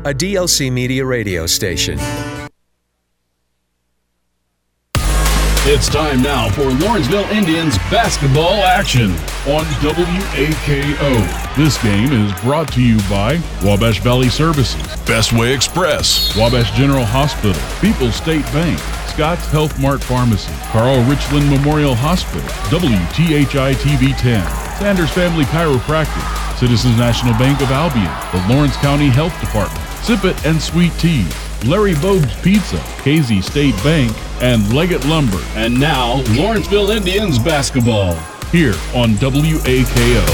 a DLC Media radio station. It's time now for Lawrenceville Indians basketball action on WAKO. This game is brought to you by Wabash Valley Services, Bestway Express, Wabash General Hospital, People's State Bank, Scott's Health Mart Pharmacy, Carl Richland Memorial Hospital, WTHI TV 10, Sanders Family Chiropractic, Citizens National Bank of Albion, the Lawrence County Health Department, Sip It and Sweet Tea, Larry Bogue's Pizza, KZ State Bank, and Leggett Lumber. And now, Lawrenceville Indians basketball, here on WAKO.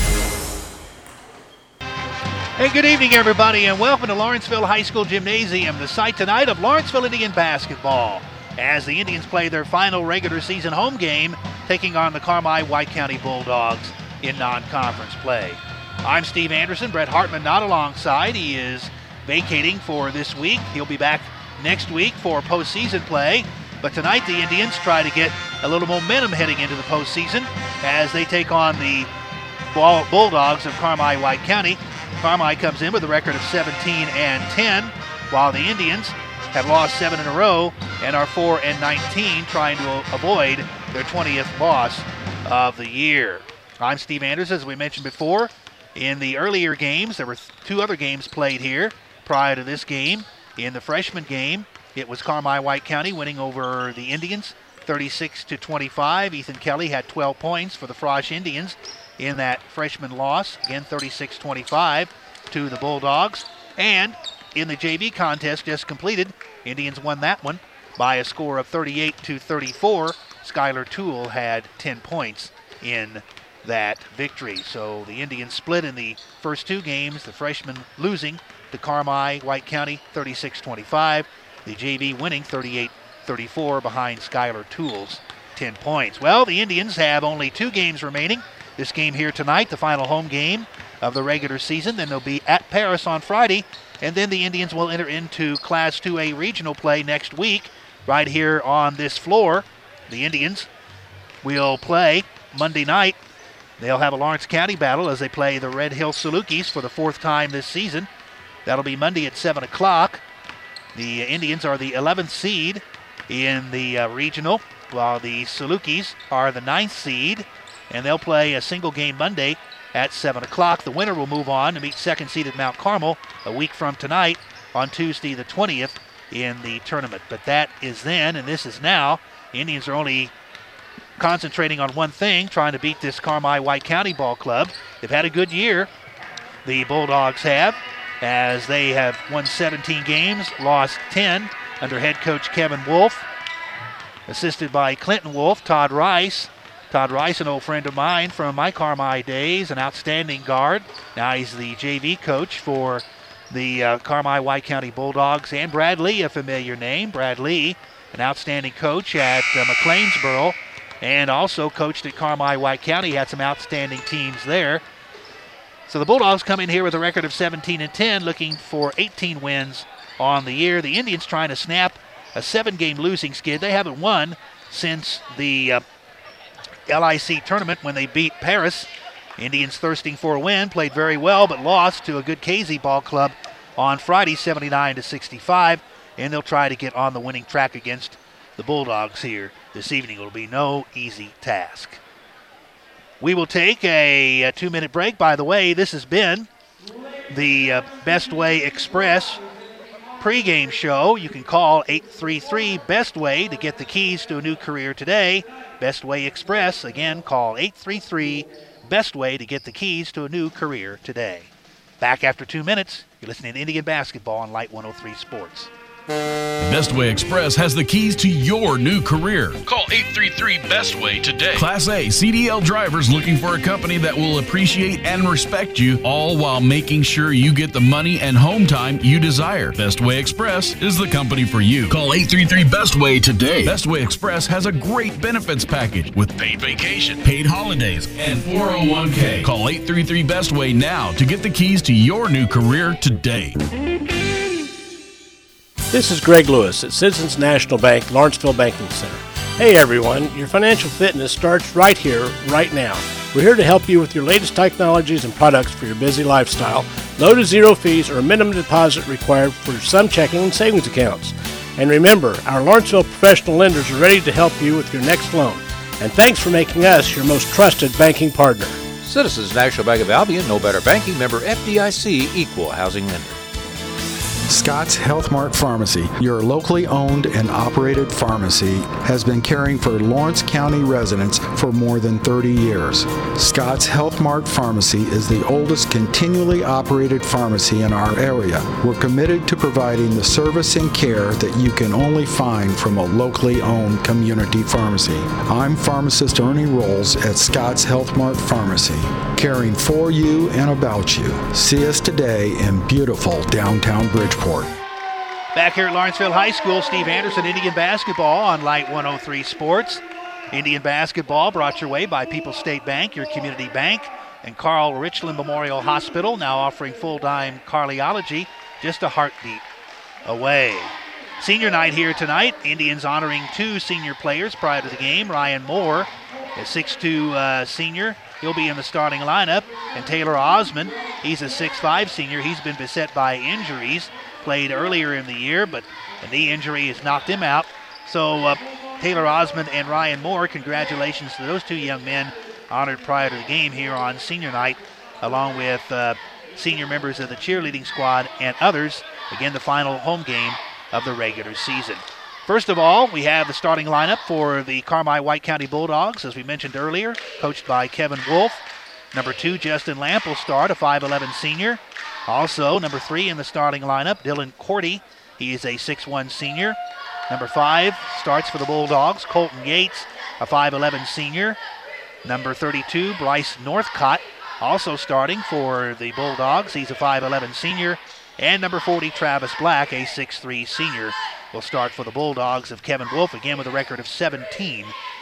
Hey, good evening, everybody, and welcome to Lawrenceville High School Gymnasium, the site tonight of Lawrenceville Indian basketball, as the Indians play their final regular season home game, taking on the Carmi White County Bulldogs in non-conference play. I'm Steve Anderson. Brett Hartman not alongside. He is vacating for this week. He'll be back next week for postseason play. But tonight the Indians try to get a little momentum heading into the postseason as they take on the Bulldogs of Carmi White County. Carmi comes in with a record of 17-10, while the Indians have lost 7 in a row and are 4-19, trying to avoid their 20th loss of the year. I'm Steve Anderson. As we mentioned before, in the earlier games, there were 2 other games played here prior to this game. In the freshman game, it was Carmi White County winning over the Indians 36-25. Ethan Kelly had 12 points for the Frosh Indians in that freshman loss, again 36-25 to the Bulldogs. And in the JV contest just completed, Indians won that one by a score of 38-34. Skylar Toole had 10 points in that victory. So the Indians split in the first 2 games, the freshmen losing to Carmi White County 36-25, the JV winning 38-34 behind Skylar Toole's 10 points. Well, the Indians have only 2 games remaining. This game here tonight, the final home game of the regular season. Then they'll be at Paris on Friday, and then the Indians will enter into Class 2A regional play next week right here on this floor. The Indians will play Monday night. They'll have a Lawrence County battle as they play the Red Hill Salukis for the 4th time this season. That'll be Monday at 7 o'clock. The Indians are the 11th seed in the regional, while the Salukis are the 9th seed, and they'll play a single game Monday at 7 o'clock. The winner will move on to meet 2nd seeded Mount Carmel a week from tonight on Tuesday the 20th in the tournament. But that is then, and this is now. The Indians are only concentrating on one thing, trying to beat this Carmi White County ball club. They've had a good year, the Bulldogs have, as they have won 17 games, lost 10 under head coach Kevin Wolf, assisted by Clinton Wolf, Todd Rice. Todd Rice, an old friend of mine from my Carmi days, an outstanding guard. Now he's the JV coach for the Carmi White County Bulldogs. And Brad Lee, a familiar name. Brad Lee, an outstanding coach at McLeansboro, and also coached at Carmi White County, had some outstanding teams there. So the Bulldogs come in here with a record of 17-10, looking for 18 wins on the year. The Indians trying to snap a 7-game losing skid. They haven't won since the LIC tournament when they beat Paris. Indians thirsting for a win, played very well, but lost to a good KZ ball club on Friday, 79-65, and they'll try to get on the winning track against the Bulldogs here this evening. It'll be no easy task. We will take a 2-minute break. By the way, this has been the Bestway Express pregame show. You can call 833-BESTWAY to get the keys to a new career today. Bestway Express, again, call 833-BESTWAY to get the keys to a new career today. Back after 2 minutes. You're listening to Indian Basketball on Light 103 Sports. Bestway Express has the keys to your new career. Call 833-BESTWAY today. Class A CDL drivers looking for a company that will appreciate and respect you, all while making sure you get the money and home time you desire. Bestway Express is the company for you. Call 833-BESTWAY today. Bestway Express has a great benefits package with paid vacation, paid holidays, and 401k. Call 833-BESTWAY now to get the keys to your new career today. This is Greg Lewis at Citizens National Bank, Lawrenceville Banking Center. Hey everyone, your financial fitness starts right here, right now. We're here to help you with your latest technologies and products for your busy lifestyle, low to zero fees or minimum deposit required for some checking and savings accounts. And remember, our Lawrenceville professional lenders are ready to help you with your next loan. And thanks for making us your most trusted banking partner. Citizens National Bank of Albion, no better banking, member FDIC, equal housing lender. Scott's Health Mart Pharmacy, your locally owned and operated pharmacy, has been caring for Lawrence County residents for more than 30 years. Scott's Health Mart Pharmacy is the oldest continually operated pharmacy in our area. We're committed to providing the service and care that you can only find from a locally owned community pharmacy. I'm pharmacist Ernie Rolls at Scott's Health Mart Pharmacy, caring for you and about you. See us today in beautiful downtown Bridgeport. Back here at Lawrenceville High School, Steve Anderson, Indian basketball on Light 103 Sports. Indian basketball brought your way by People's State Bank, your community bank, and Carl Richland Memorial Hospital, now offering full-time cardiology, just a heartbeat away. Senior night here tonight. Indians honoring two senior players prior to the game. Ryan Moore, a 6'2 senior. He'll be in the starting lineup. And Taylor Osmond, he's a 6'5 senior. He's been beset by injuries. Played earlier in the year, but a knee injury has knocked him out. So Taylor Osmond and Ryan Moore, congratulations to those two young men honored prior to the game here on senior night, along with senior members of the cheerleading squad and others. Again, the final home game of the regular season. First of all, we have the starting lineup for the Carmi-White County Bulldogs, as we mentioned earlier, coached by Kevin Wolf. Number 2, Justin Lamp will start, a 5'11 senior. Also, number 3 in the starting lineup, Dylan Cordy. He is a 6'1 senior. Number 5 starts for the Bulldogs, Colton Yates, a 5'11 senior. Number 32, Bryce Northcott, also starting for the Bulldogs. He's a 5'11 senior. And number 40, Travis Black, a 6'3 senior, will start for the Bulldogs of Kevin Wolf, again with a record of 17-10.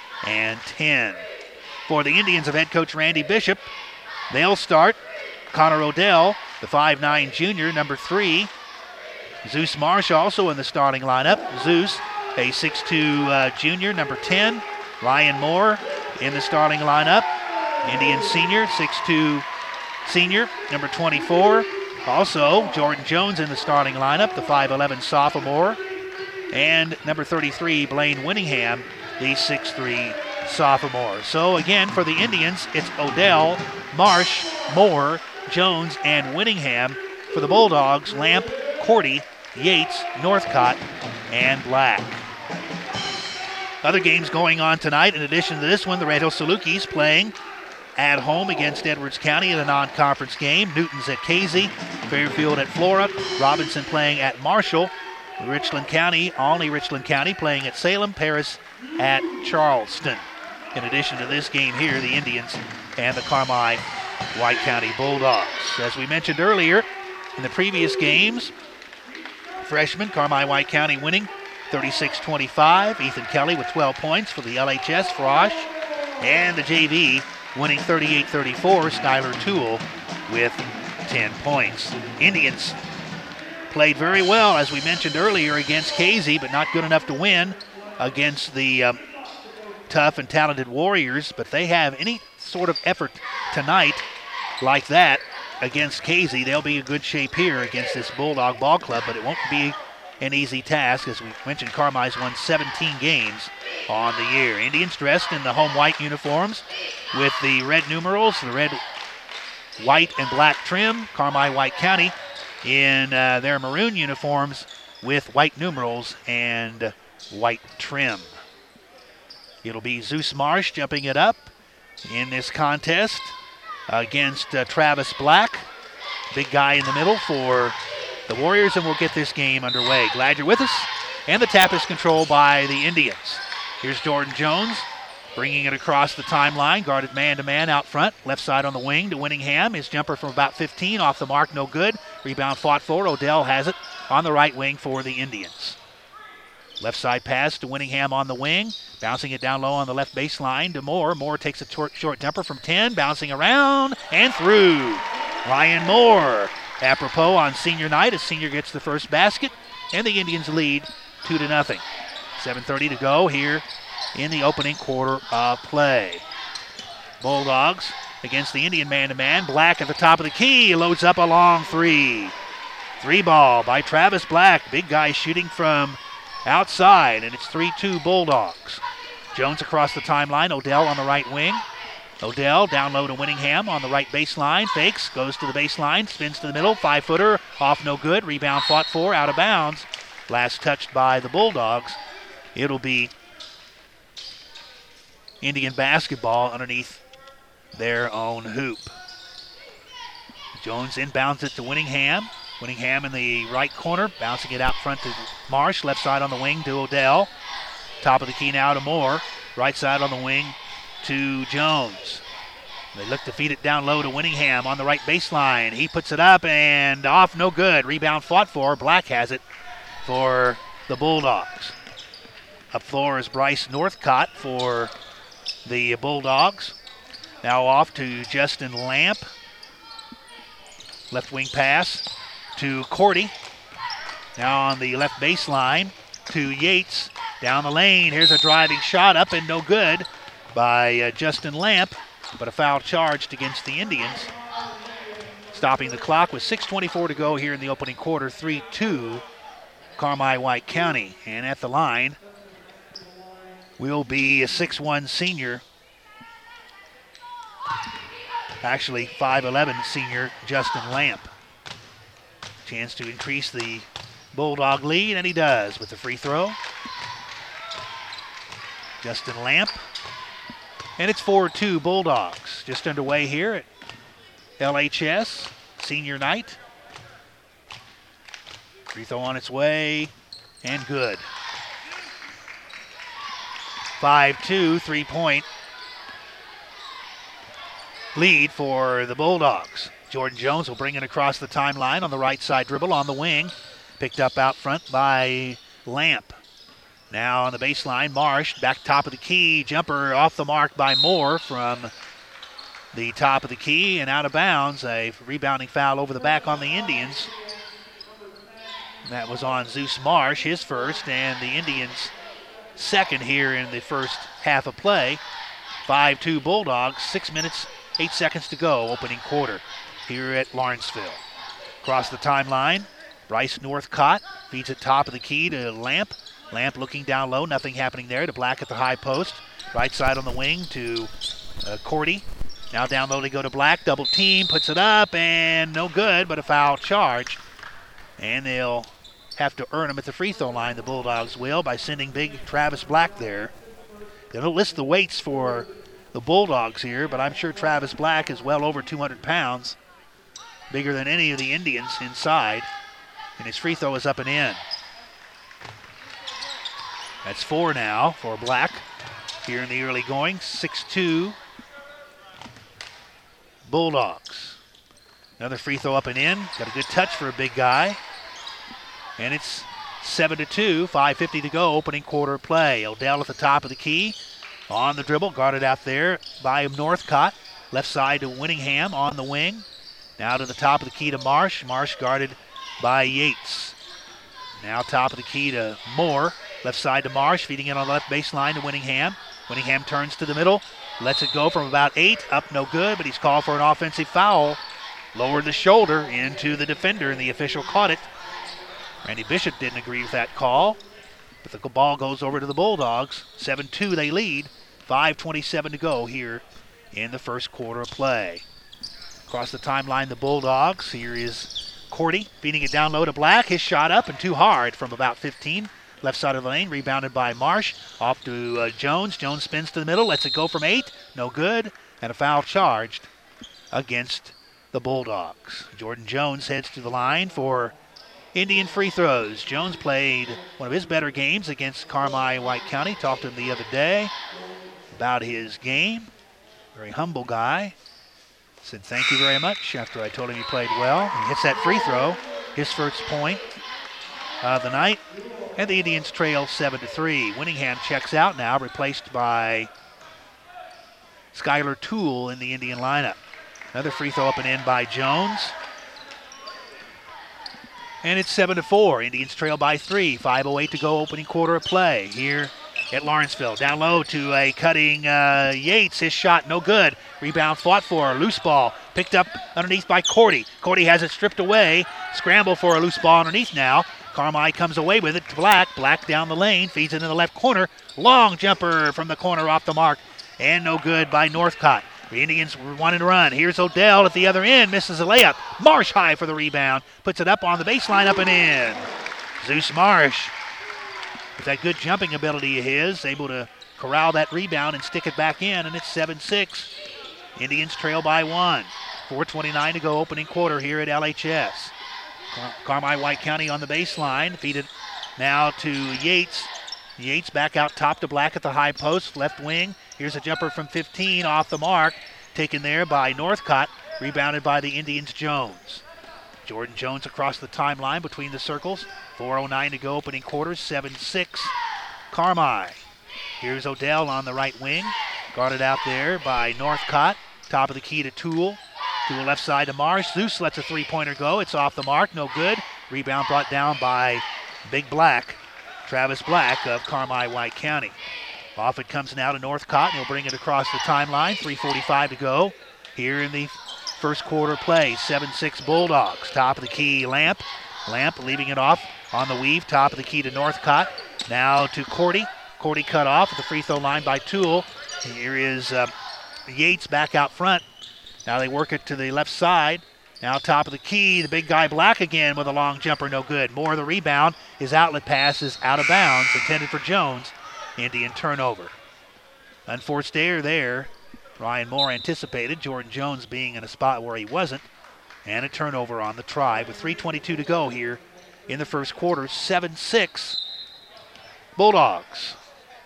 For the Indians of head coach Randy Bishop, they'll start Connor Odell, the 5'9 junior, number 3. Zeus Marsh also in the starting lineup. Zeus, a 6'2 junior, number 10. Ryan Moore in the starting lineup. Indian senior, 6'2 senior, number 24. Also, Jordan Jones in the starting lineup, the 5'11 sophomore. And number 33, Blaine Winningham, the 6'3 sophomore. So again, for the Indians, it's Odell, Marsh, Moore, Jones, and Winningham. For the Bulldogs, Lamp, Cordy, Yates, Northcott, and Black. Other games going on tonight. In addition to this one, the Red Hill Salukis playing at home against Edwards County in a non-conference game. Newton's at Casey, Fairfield at Flora, Robinson playing at Marshall, Richland County, Olney Richland County playing at Salem, Paris at Charleston. In addition to this game here, the Indians and the Carmi-White County Bulldogs. As we mentioned earlier, in the previous games, freshman Carmi-White County winning 36-25. Ethan Kelly with 12 points for the LHS Frosh. And the JV winning 38-34. Skylar Toole with 10 points. Indians played very well, as we mentioned earlier, against Casey, but not good enough to win against the tough and talented Warriors. But they have any sort of effort tonight like that against Casey, they'll be in good shape here against this Bulldog ball club, but it won't be an easy task. As we mentioned, Carmi's won 17 games on the year. Indians dressed in the home white uniforms with the red numerals, the red, white, and black trim. Carmi-White County in their maroon uniforms with white numerals and white trim. It'll be Zeus Marsh jumping it up in this contest against Travis Black. Big guy in the middle for the Warriors, and we'll get this game underway. Glad you're with us. And the tap is controlled by the Indians. Here's Jordan Jones bringing it across the timeline, guarded man-to-man out front. Left side on the wing to Winningham. His jumper from about 15 off the mark, no good. Rebound fought for. Odell has it on the right wing for the Indians. Left side pass to Winningham on the wing. Bouncing it down low on the left baseline to Moore. Moore takes a short jumper from 10. Bouncing around and through. Ryan Moore. Apropos on senior night, a senior gets the first basket. And the Indians lead 2-0. 7:30 to go here in the opening quarter of play. Bulldogs against the Indian man-to-man. Black at the top of the key, loads up a long three. 3-ball by Travis Black. Big guy shooting from outside, and it's 3-2 Bulldogs. Jones across the timeline. Odell on the right wing. Odell down low to Winningham on the right baseline. Fakes, goes to the baseline, spins to the middle. 5-footer, off no good. Rebound fought for, out of bounds. Last touched by the Bulldogs. It'll be Indian basketball underneath their own hoop. Jones inbounds it to Winningham. Winningham in the right corner, bouncing it out front to Marsh. Left side on the wing to Odell. Top of the key now to Moore. Right side on the wing to Jones. They look to feed it down low to Winningham on the right baseline. He puts it up and off, no good. Rebound fought for. Black has it for the Bulldogs. Up floor is Bryce Northcott for the Bulldogs. Now off to Justin Lamp. Left wing pass to Cordy. Now on the left baseline to Yates. Down the lane, here's a driving shot up and no good by Justin Lamp, but a foul charged against the Indians. Stopping the clock with 6:24 to go here in the opening quarter, 3-2 Carmi-White County. And at the line will be a 6'1 senior, actually 5'11 senior Justin Lamp. Chance to increase the Bulldog lead, and he does with the free throw. Justin Lamp. And it's 4-2 Bulldogs. Just underway here at LHS senior night. Free throw on its way, and good. 5-2, 3-point lead for the Bulldogs. Jordan Jones will bring it across the timeline on the right side dribble on the wing. Picked up out front by Lamp. Now on the baseline, Marsh, back top of the key. Jumper off the mark by Moore from the top of the key and out of bounds. A rebounding foul over the back on the Indians. That was on Zeus Marsh, his first, and the Indians' second here in the first half of play. 5-2 Bulldogs, 6 minutes, 8 seconds to go, opening quarter here at Lawrenceville. Across the timeline, Bryce Northcott feeds it top of the key to Lamp. Lamp looking down low, nothing happening there to Black at the high post. Right side on the wing to Cordy. Now down low they go to Black, double team, puts it up, and no good, but a foul charged. And they'll have to earn them at the free throw line, the Bulldogs will, by sending big Travis Black there. They don't list the weights for the Bulldogs here, but I'm sure Travis Black is well over 200 pounds, bigger than any of the Indians inside, and his free throw is up and in. That's 4 now for Black here in the early going. 6-2 Bulldogs. Another free throw up and in. Got a good touch for a big guy. And it's 7-2, 5:50 to go, opening quarter play. Odell at the top of the key. On the dribble, guarded out there by Northcott. Left side to Winningham on the wing. Now to the top of the key to Marsh. Marsh guarded by Yates. Now top of the key to Moore. Left side to Marsh, feeding it on the left baseline to Winningham. Winningham turns to the middle, lets it go from about 8, up no good, but he's called for an offensive foul. Lowered the shoulder into the defender, and the official caught it. Randy Bishop didn't agree with that call, but the ball goes over to the Bulldogs. 7-2 they lead, 5:27 to go here in the first quarter of play. Across the timeline, the Bulldogs. Here is Cordy feeding it down low to Black. His shot up and too hard from about 15. Left side of the lane, rebounded by Marsh. Off to Jones. Jones spins to the middle, lets it go from 8. No good, and a foul charged against the Bulldogs. Jordan Jones heads to the line for Indian free throws. Jones played one of his better games against Carmi-White County. Talked to him the other day about his game. Very humble guy. Said thank you very much after I told him he played well. He hits that free throw, his first point of the night. And the Indians trail 7-3. Winningham checks out now, replaced by Skylar Toole in the Indian lineup. Another free throw up and in by Jones. And it's 7-4. Indians trail by 3. 5:08 to go, opening quarter of play here at Lawrenceville. Down low to a cutting Yates. His shot no good. Rebound fought for. Loose ball picked up underneath by Cordy. Cordy has it stripped away. Scramble for a loose ball underneath now. Carmi comes away with it to Black. Black down the lane. Feeds into the left corner. Long jumper from the corner off the mark. And no good by Northcott. The Indians wanting to run. Here's Odell at the other end. Misses a layup. Marsh high for the rebound. Puts it up on the baseline, up and in. Zeus Marsh, with that good jumping ability of his, able to corral that rebound and stick it back in, and it's 7-6. Indians trail by 1. 4:29 to go, opening quarter here at LHS. Carmi White County on the baseline. Feeded now to Yates. Yates back out top to Black at the high post, left wing. Here's a jumper from 15 off the mark. Taken there by Northcott. Rebounded by the Indians' Jones. Jordan Jones across the timeline between the circles. 4:09 to go, opening quarter, 7-6. Carmi. Here's Odell on the right wing. Guarded out there by Northcott. Top of the key to Toole. Toole left side to Marsh. Zeus lets a three-pointer go. It's off the mark, no good. Rebound brought down by Big Black. Travis Black of Carmi White County. Off it comes now to Northcott, and he'll bring it across the timeline. 3:45 to go here in the first quarter play. 7-6 Bulldogs. Top of the key, Lamp. Lamp leaving it off on the weave. Top of the key to Northcott. Now to Cordy. Cordy cut off at the free throw line by Toole. Here is Yates back out front. Now they work it to the left side. Now top of the key, the big guy Black again with a long jumper, no good. More of the rebound. His outlet pass is out of bounds, intended for Jones. Indian turnover. Unforced error there. Ryan Moore anticipated Jordan Jones being in a spot where he wasn't. And a turnover on the try with 3:22 to go here in the first quarter. 7-6 Bulldogs.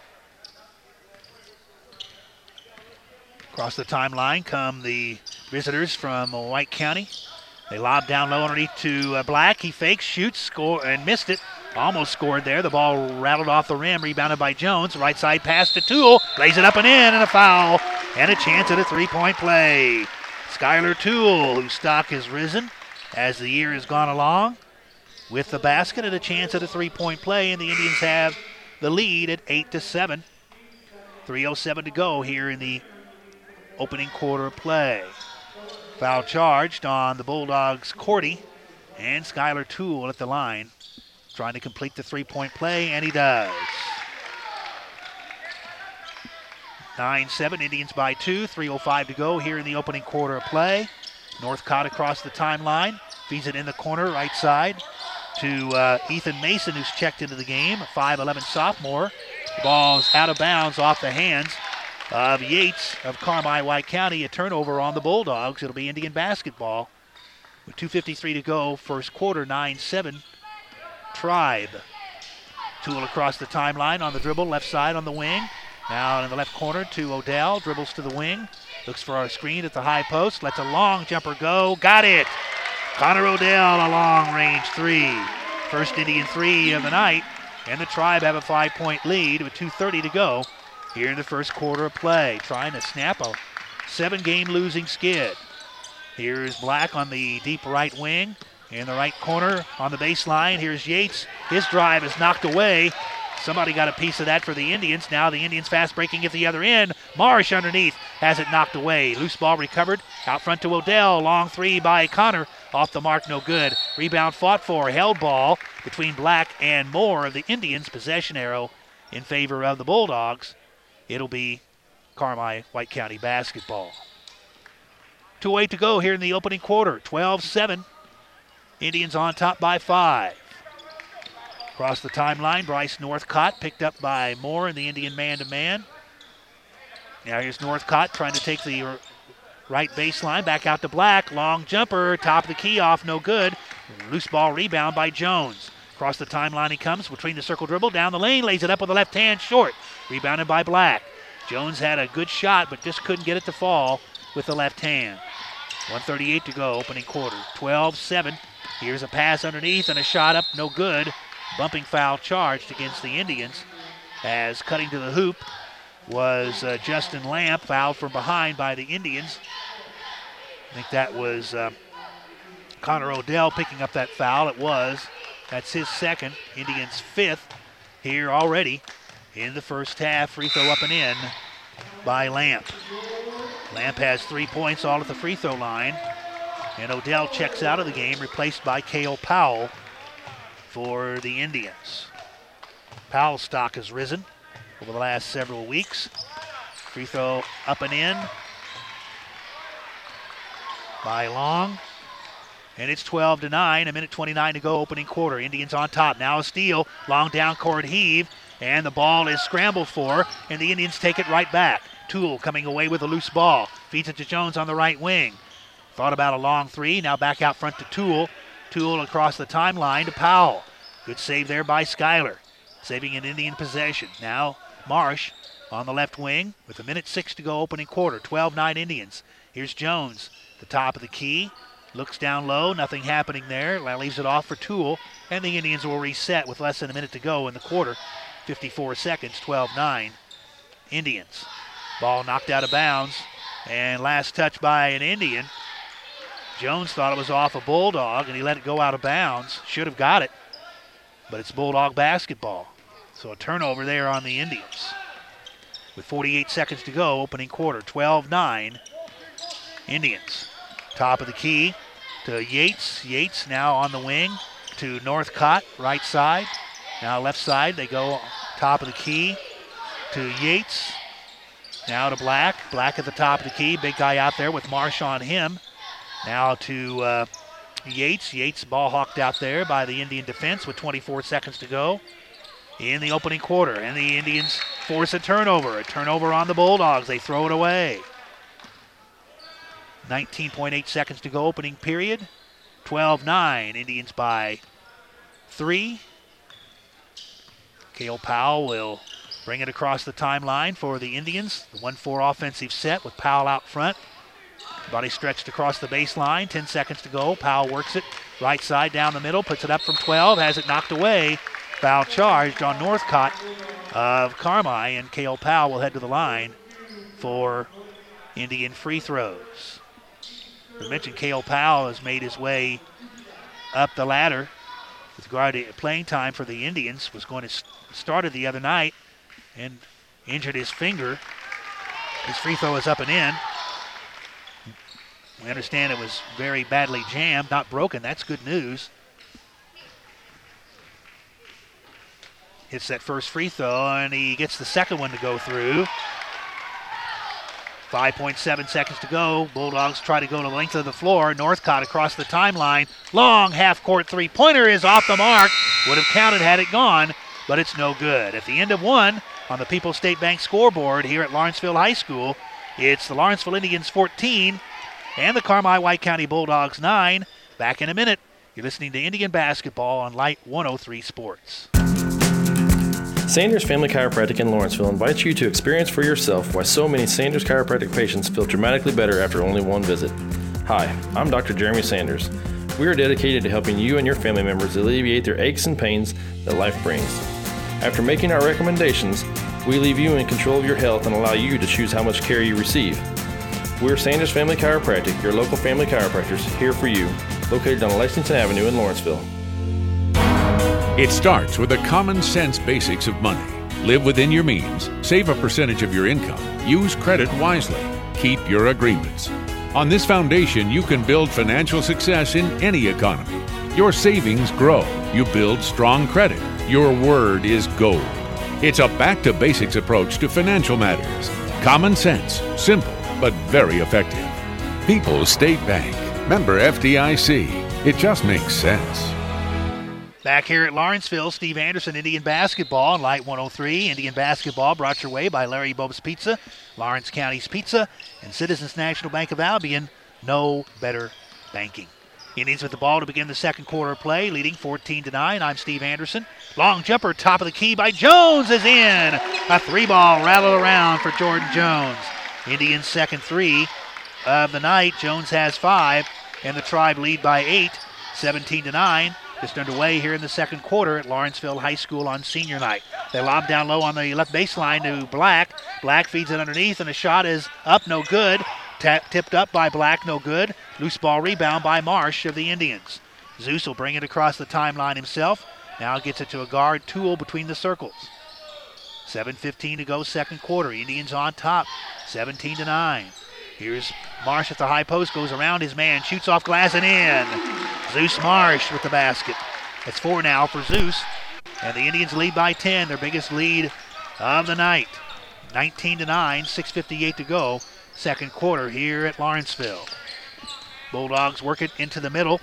Across the timeline come the visitors from White County. They lob down low underneath to Black. He fakes, shoots, score, and missed it. Almost scored there. The ball rattled off the rim, rebounded by Jones. Right side pass to Toole. Lays it up and in, and a foul. And a chance at a three-point play. Skylar Toole, whose stock has risen as the year has gone along, with the basket and a chance at a three-point play, and the Indians have the lead at 8-7. 3:07 to go here in the opening quarter play. Foul charged on the Bulldogs' Cordy, and Skylar Toole at the line, trying to complete the three-point play, and he does. 9-7, Indians by 2, 3:05 to go here in the opening quarter of play. Northcott across the timeline, feeds it in the corner, right side, to Ethan Mason, who's checked into the game, a 5'11 sophomore. The ball's out of bounds off the hands of Yates of Carmi White County. A turnover on the Bulldogs. It'll be Indian basketball with 2:53 to go, first quarter, 9-7 Tribe. Toole across the timeline on the dribble, left side on the wing. Now in the left corner to Odell, dribbles to the wing, looks for a screen at the high post, lets a long jumper go, got it! Connor Odell, a long-range three. First Indian three of the night, and the Tribe have a 5-point lead with 2:30 to go here in the first quarter of play, trying to snap a 7-game losing skid. Here's Black on the deep right wing. In the right corner on the baseline, here's Yates. His drive is knocked away. Somebody got a piece of that for the Indians. Now the Indians fast breaking at the other end. Marsh underneath has it knocked away. Loose ball recovered. Out front to Odell. Long three by Connor. Off the mark, no good. Rebound fought for. Held ball between Black and Moore of the Indians. Possession arrow in favor of the Bulldogs. It'll be Carmi White County basketball. 2:08 to go here in the opening quarter. 12-7. Indians on top by 5. Across the timeline, Bryce Northcott picked up by Moore in the Indian man-to-man. Now here's Northcott trying to take the right baseline, back out to Black. Long jumper, top of the key off, no good. Loose ball rebound by Jones. Across the timeline he comes, between the circle dribble, down the lane, lays it up with the left hand, short. Rebounded by Black. Jones had a good shot, but just couldn't get it to fall with the left hand. 1:38 to go, opening quarter. 12-7. Here's a pass underneath and a shot up, no good. Bumping foul charged against the Indians, as cutting to the hoop was Justin Lamp, fouled from behind by the Indians. I think that was Connor Odell picking up that foul. It was. That's his second, Indians' fifth here already in the first half. Free throw up and in by Lamp. Lamp has 3 points, all at the free throw line. And Odell checks out of the game, replaced by Cale Powell for the Indians. Powell's stock has risen over the last several weeks. Free throw up and in by Long. And it's 12-9, a minute 29 to go, opening quarter. Indians on top. Now a steal. Long down court heave. And the ball is scrambled for, and the Indians take it right back. Toole coming away with a loose ball. Feeds it to Jones on the right wing. Thought about a long three. Now back out front to Toole. Toole across the timeline to Powell. Good save there by Schuyler. Saving an Indian possession. Now Marsh on the left wing with a minute 6 to go, opening quarter. 12-9 Indians. Here's Jones, the top of the key. Looks down low, nothing happening there. Leaves it off for Toole, and the Indians will reset with less than a minute to go in the quarter. 54 seconds, 12-9 Indians. Ball knocked out of bounds, and last touch by an Indian. Jones thought it was off a Bulldog, and he let it go out of bounds. Should have got it, but it's Bulldog basketball. So a turnover there on the Indians. With 48 seconds to go, opening quarter, 12-9 Indians. Top of the key to Yates. Yates now on the wing to Northcott, right side. Now left side, they go top of the key to Yates. Now to Black. Black at the top of the key. Big guy out there with Marsh on him. Now to Yates. Yates ball hawked out there by the Indian defense with 24 seconds to go in the opening quarter. And the Indians force a turnover. A turnover on the Bulldogs. They throw it away. 19.8 seconds to go, opening period. 12-9, Indians by 3. Cale Powell will bring it across the timeline for the Indians. The 1-4 offensive set with Powell out front. Body stretched across the baseline, 10 seconds to go. Powell works it right side down the middle, puts it up from 12, has it knocked away. Foul charged on Northcott of Carmi, and Cale Powell will head to the line for Indian free throws. We mentioned Cale Powell has made his way up the ladder with regard to playing time for the Indians. Was going to started the other night and injured his finger. His free throw is up and in. We understand it was very badly jammed, not broken. That's good news. Hits that first free throw, and he gets the second one to go through. 5.7 seconds to go. Bulldogs try to go to the length of the floor. Northcott across the timeline. Long half-court three-pointer is off the mark. Would have counted had it gone, but it's no good. At the end of one, on the People's State Bank scoreboard here at Lawrenceville High School, it's the Lawrenceville Indians 14 and the Carmi White County Bulldogs 9. Back in a minute. You're listening to Indian Basketball on Light 103 Sports. Sanders Family Chiropractic in Lawrenceville invites you to experience for yourself why so many Sanders Chiropractic patients feel dramatically better after only one visit. Hi, I'm Dr. Jeremy Sanders. We are dedicated to helping you and your family members alleviate their aches and pains that life brings. After making our recommendations, we leave you in control of your health and allow you to choose how much care you receive. We're Sanders Family Chiropractic, your local family chiropractors, here for you, located on Lexington Avenue in Lawrenceville. It starts with the common sense basics of money. Live within your means, save a percentage of your income, use credit wisely, keep your agreements. On this foundation, you can build financial success in any economy. Your savings grow, you build strong credit, your word is gold. It's a back-to-basics approach to financial matters. Common sense, simple, but very effective. People's State Bank, member FDIC. It just makes sense. Back here at Lawrenceville, Steve Anderson, Indian Basketball on Light 103. Indian Basketball brought your way by Larry Bob's Pizza, Lawrence County's Pizza, and Citizens National Bank of Albion. No better banking. Indians with the ball to begin the second quarter of play, leading 14-9. I'm Steve Anderson. Long jumper, top of the key by Jones is in. A three-ball rattled around for Jordan Jones. Indians' second three of the night. Jones has 5, and the Tribe lead by 8, 17-9. Just underway here in the second quarter at Lawrenceville High School on senior night. They lob down low on the left baseline to Black. Black feeds it underneath, and the shot is up, no good. Tipped up by Black, no good. Loose ball rebound by Marsh of the Indians. Zeus will bring it across the timeline himself. Now gets it to a guard, Toole between the circles. 7:15 to go, second quarter. Indians on top, 17-9. Here's Marsh at the high post, goes around his man, shoots off glass and in. Zeus Marsh with the basket. It's 4 now for Zeus, and the Indians lead by 10, their biggest lead of the night. 19-9, 6:58 to go, second quarter here at Lawrenceville. Bulldogs work it into the middle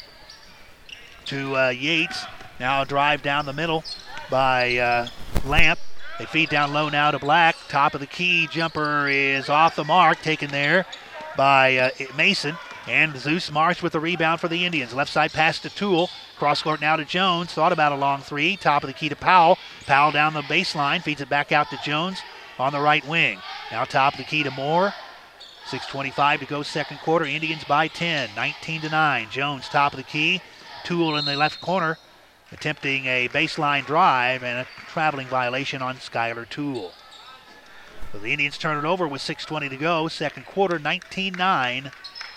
to Yates. Now a drive down the middle by Lamp. They feed down low now to Black. Top of the key jumper is off the mark, taken there by Mason. And Zeus Marsh with the rebound for the Indians. Left side pass to Toole. Cross court now to Jones. Thought about a long three. Top of the key to Powell. Powell down the baseline. Feeds it back out to Jones on the right wing. Now top of the key to Moore. 6:25 to go, second quarter. Indians by 10, 19-9. Jones top of the key. Toole in the left corner, attempting a baseline drive and a traveling violation on Skylar Toole. So the Indians turn it over with 6:20 to go, second quarter, 19-9.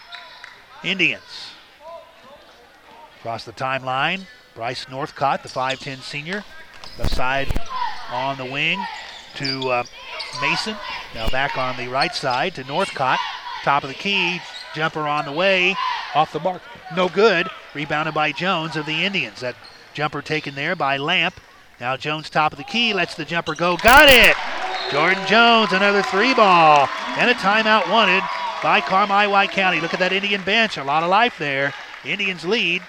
Indians. Across the timeline, Bryce Northcott, the 5'10 senior. Left side on the wing to Mason. Now back on the right side to Northcott. Top of the key, jumper on the way, off the mark, no good. Rebounded by Jones of the Indians. That jumper taken there by Lamp. Now Jones top of the key, lets the jumper go, got it! Jordan Jones, another 3-ball, and a timeout wanted by Carmi-White County. Look at that Indian bench, a lot of life there. Indians lead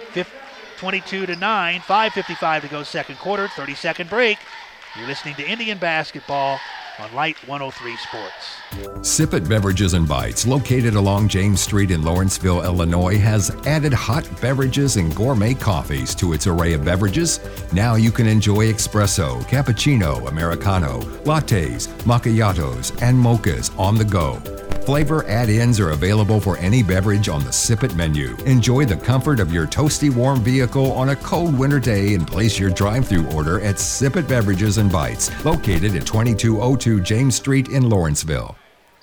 22-9, 5:55 to go, second quarter, 30-second break. You're listening to Indian basketball on Light 103 Sports. Sip It Beverages and Bites, located along James Street in Lawrenceville, Illinois, has added hot beverages and gourmet coffees to its array of beverages. Now you can enjoy espresso, cappuccino, Americano, lattes, macchiatos, and mochas on the go. Flavor add-ins are available for any beverage on the Sip It menu. Enjoy the comfort of your toasty warm vehicle on a cold winter day and place your drive-thru order at Sip It Beverages and Bites, located at 2202 James Street in Lawrenceville.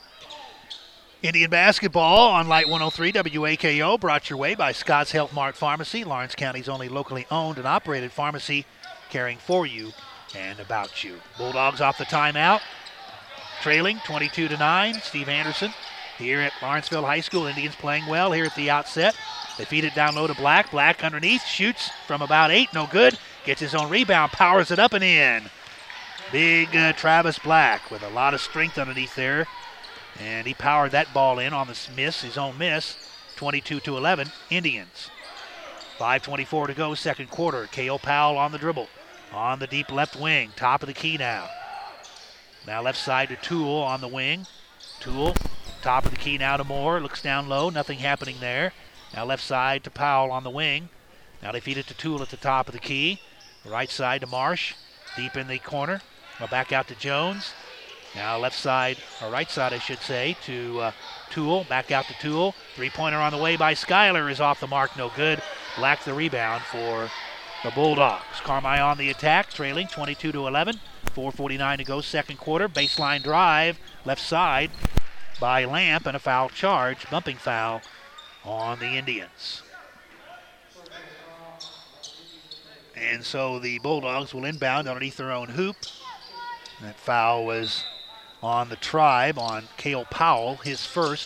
Indian basketball on Light 103 WAKO, brought your way by Scott's Health Mart Pharmacy, Lawrence County's only locally owned and operated pharmacy, caring for you and about you. Bulldogs off the timeout. Trailing 22-9, Steve Anderson here at Lawrenceville High School. Indians playing well here at the outset. They feed it down low to Black. Black underneath, shoots from about 8, no good. Gets his own rebound, powers it up and in. Big Travis Black with a lot of strength underneath there. And he powered that ball in on the miss, his own miss. 22-11, Indians. 5:24 to go, second quarter. Cale Powell on the dribble. On the deep left wing, top of the key now. Now left side to Toole on the wing. Toole, top of the key now to Moore. Looks down low, nothing happening there. Now left side to Powell on the wing. Now they feed it to Toole at the top of the key. Right side to Marsh, deep in the corner. Now back out to Jones. Now left side, or right side I should say, to Toole. Back out to Toole. Three-pointer on the way by Schuyler is off the mark, no good. Lacked the rebound for the Bulldogs. Carmi on the attack, trailing 22-11. 4:49 to go, second quarter. Baseline drive, left side by Lamp, and a foul charge, bumping foul on the Indians. And so the Bulldogs will inbound underneath their own hoop. That foul was on the Tribe, on Cale Powell, his first.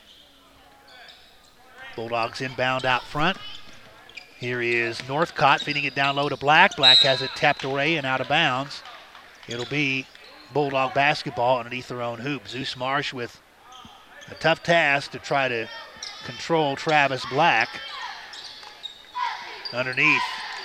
Bulldogs inbound out front. Here is Northcott feeding it down low to Black. Black has it tapped away and out of bounds. It'll be Bulldog basketball underneath their own hoop. Zeus Marsh with a tough task to try to control Travis Black underneath.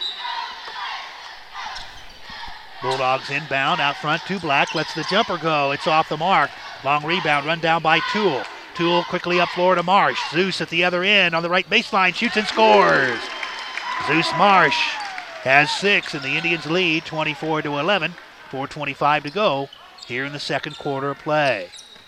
Bulldogs inbound out front to Black. Lets the jumper go. It's off the mark. Long rebound run down by Toole. Toole quickly up floor to Marsh. Zeus at the other end on the right baseline. Shoots and scores. Zeus Marsh has 6 and the Indians lead 24-11. 4:25 to go here in the second quarter of play.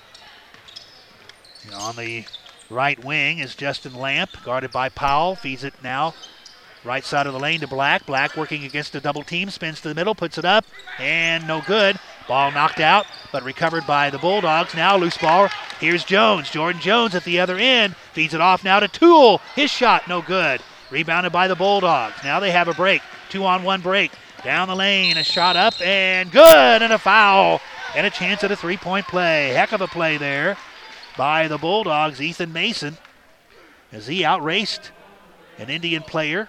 And on the right wing is Justin Lamp, guarded by Powell. Feeds it now right side of the lane to Black. Black working against a double team, spins to the middle, puts it up, and no good. Ball knocked out, but recovered by the Bulldogs. Now loose ball. Here's Jones. Jordan Jones at the other end. Feeds it off now to Toole. His shot, no good. Rebounded by the Bulldogs. Now they have a break. 2-on-1 break. Down the lane, a shot up and good, and a foul, and a chance at a three-point play. Heck of a play there by the Bulldogs. Ethan Mason, as he outraced an Indian player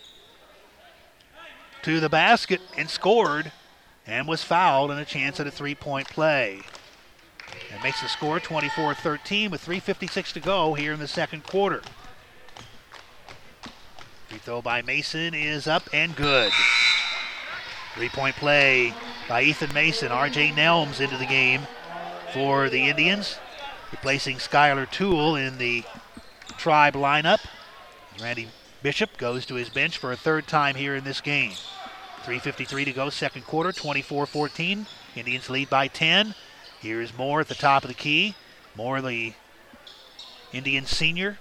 to the basket and scored, and was fouled, and a chance at a three-point play. It makes the score 24-13 with 3:56 to go here in the second quarter. Free throw by Mason is up and good. Three-point play by Ethan Mason. R.J. Nelms into the game for the Indians, replacing Skylar Toole in the Tribe lineup. Randy Bishop goes to his bench for a third time here in this game. 3:53 to go, second quarter, 24-14. Indians lead by 10. Here's Moore at the top of the key. Moore, the Indian senior,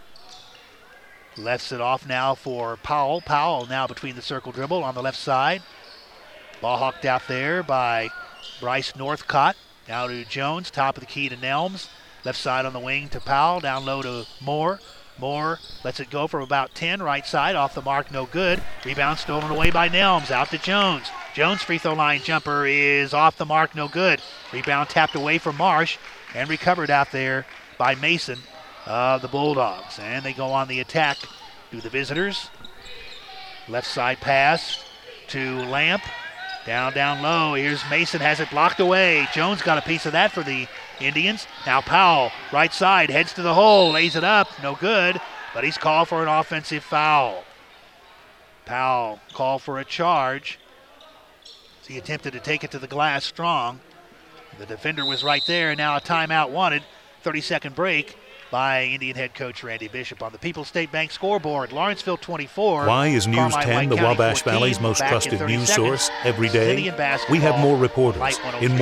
lefts it off now for Powell. Powell now between the circle dribble on the left side. Ball hawked out there by Bryce Northcott. Now to Jones, top of the key to Nelms. Left side on the wing to Powell, down low to Moore. Moore lets it go for about 10, right side, off the mark, no good. Rebound stolen away by Nelms, out to Jones. Jones' free throw line jumper is off the mark, no good. Rebound tapped away from Marsh and recovered out there by Mason of the Bulldogs. And they go on the attack to the visitors. Left side pass to Lamp. Down low. Here's Mason, has it blocked away. Jones got a piece of that for the Indians. Now Powell, right side, heads to the hole, lays it up, no good, but he's called for an offensive foul. Powell called for a charge. He attempted to take it to the glass strong. The defender was right there, and now a timeout wanted. 30-second break by Indian head coach Randy Bishop on the People's State Bank scoreboard. Lawrenceville 24. Why is News 10 the Wabash Valley's most trusted news source every day? We have more reporters in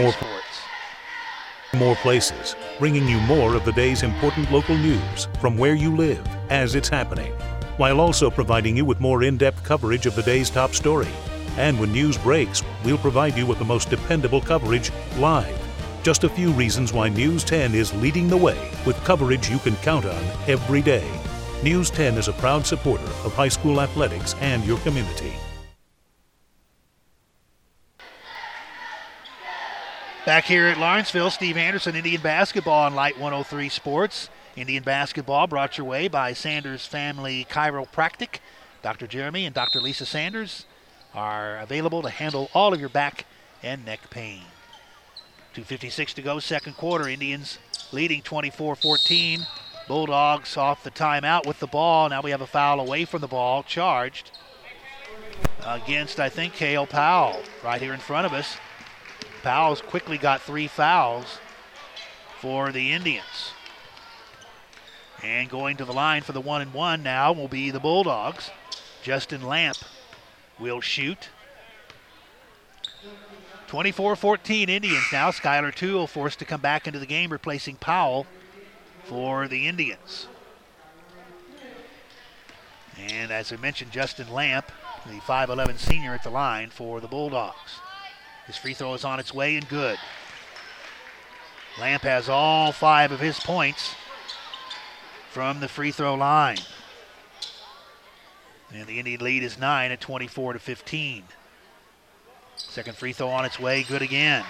more places, bringing you more of the day's important local news from where you live as it's happening, while also providing you with more in-depth coverage of the day's top story. And when news breaks, we'll provide you with the most dependable coverage live. Just a few reasons why News 10 is leading the way with coverage you can count on every day. News 10 is a proud supporter of high school athletics and your community. Back here at Lawrenceville, Steve Anderson, Indian basketball on Light 103 Sports. Indian basketball brought your way by Sanders Family Chiropractic. Dr. Jeremy and Dr. Lisa Sanders are available to handle all of your back and neck pain. 2:56 to go, second quarter. Indians leading 24-14. Bulldogs off the timeout with the ball. Now we have a foul away from the ball, charged against, I think, Cale Powell right here in front of us. Powell's quickly got 3 fouls for the Indians. And going to the line for the 1-and-1 now will be the Bulldogs. Justin Lamp will shoot. 24-14 Indians now. Skylar Toole forced to come back into the game, replacing Powell for the Indians. And as I mentioned, Justin Lamp, the 5'11 senior at the line for the Bulldogs. His free throw is on its way and good. Lamp has all 5 of his points from the free throw line. And the Indian lead is 9 at 24-15. Second free throw on its way, good again.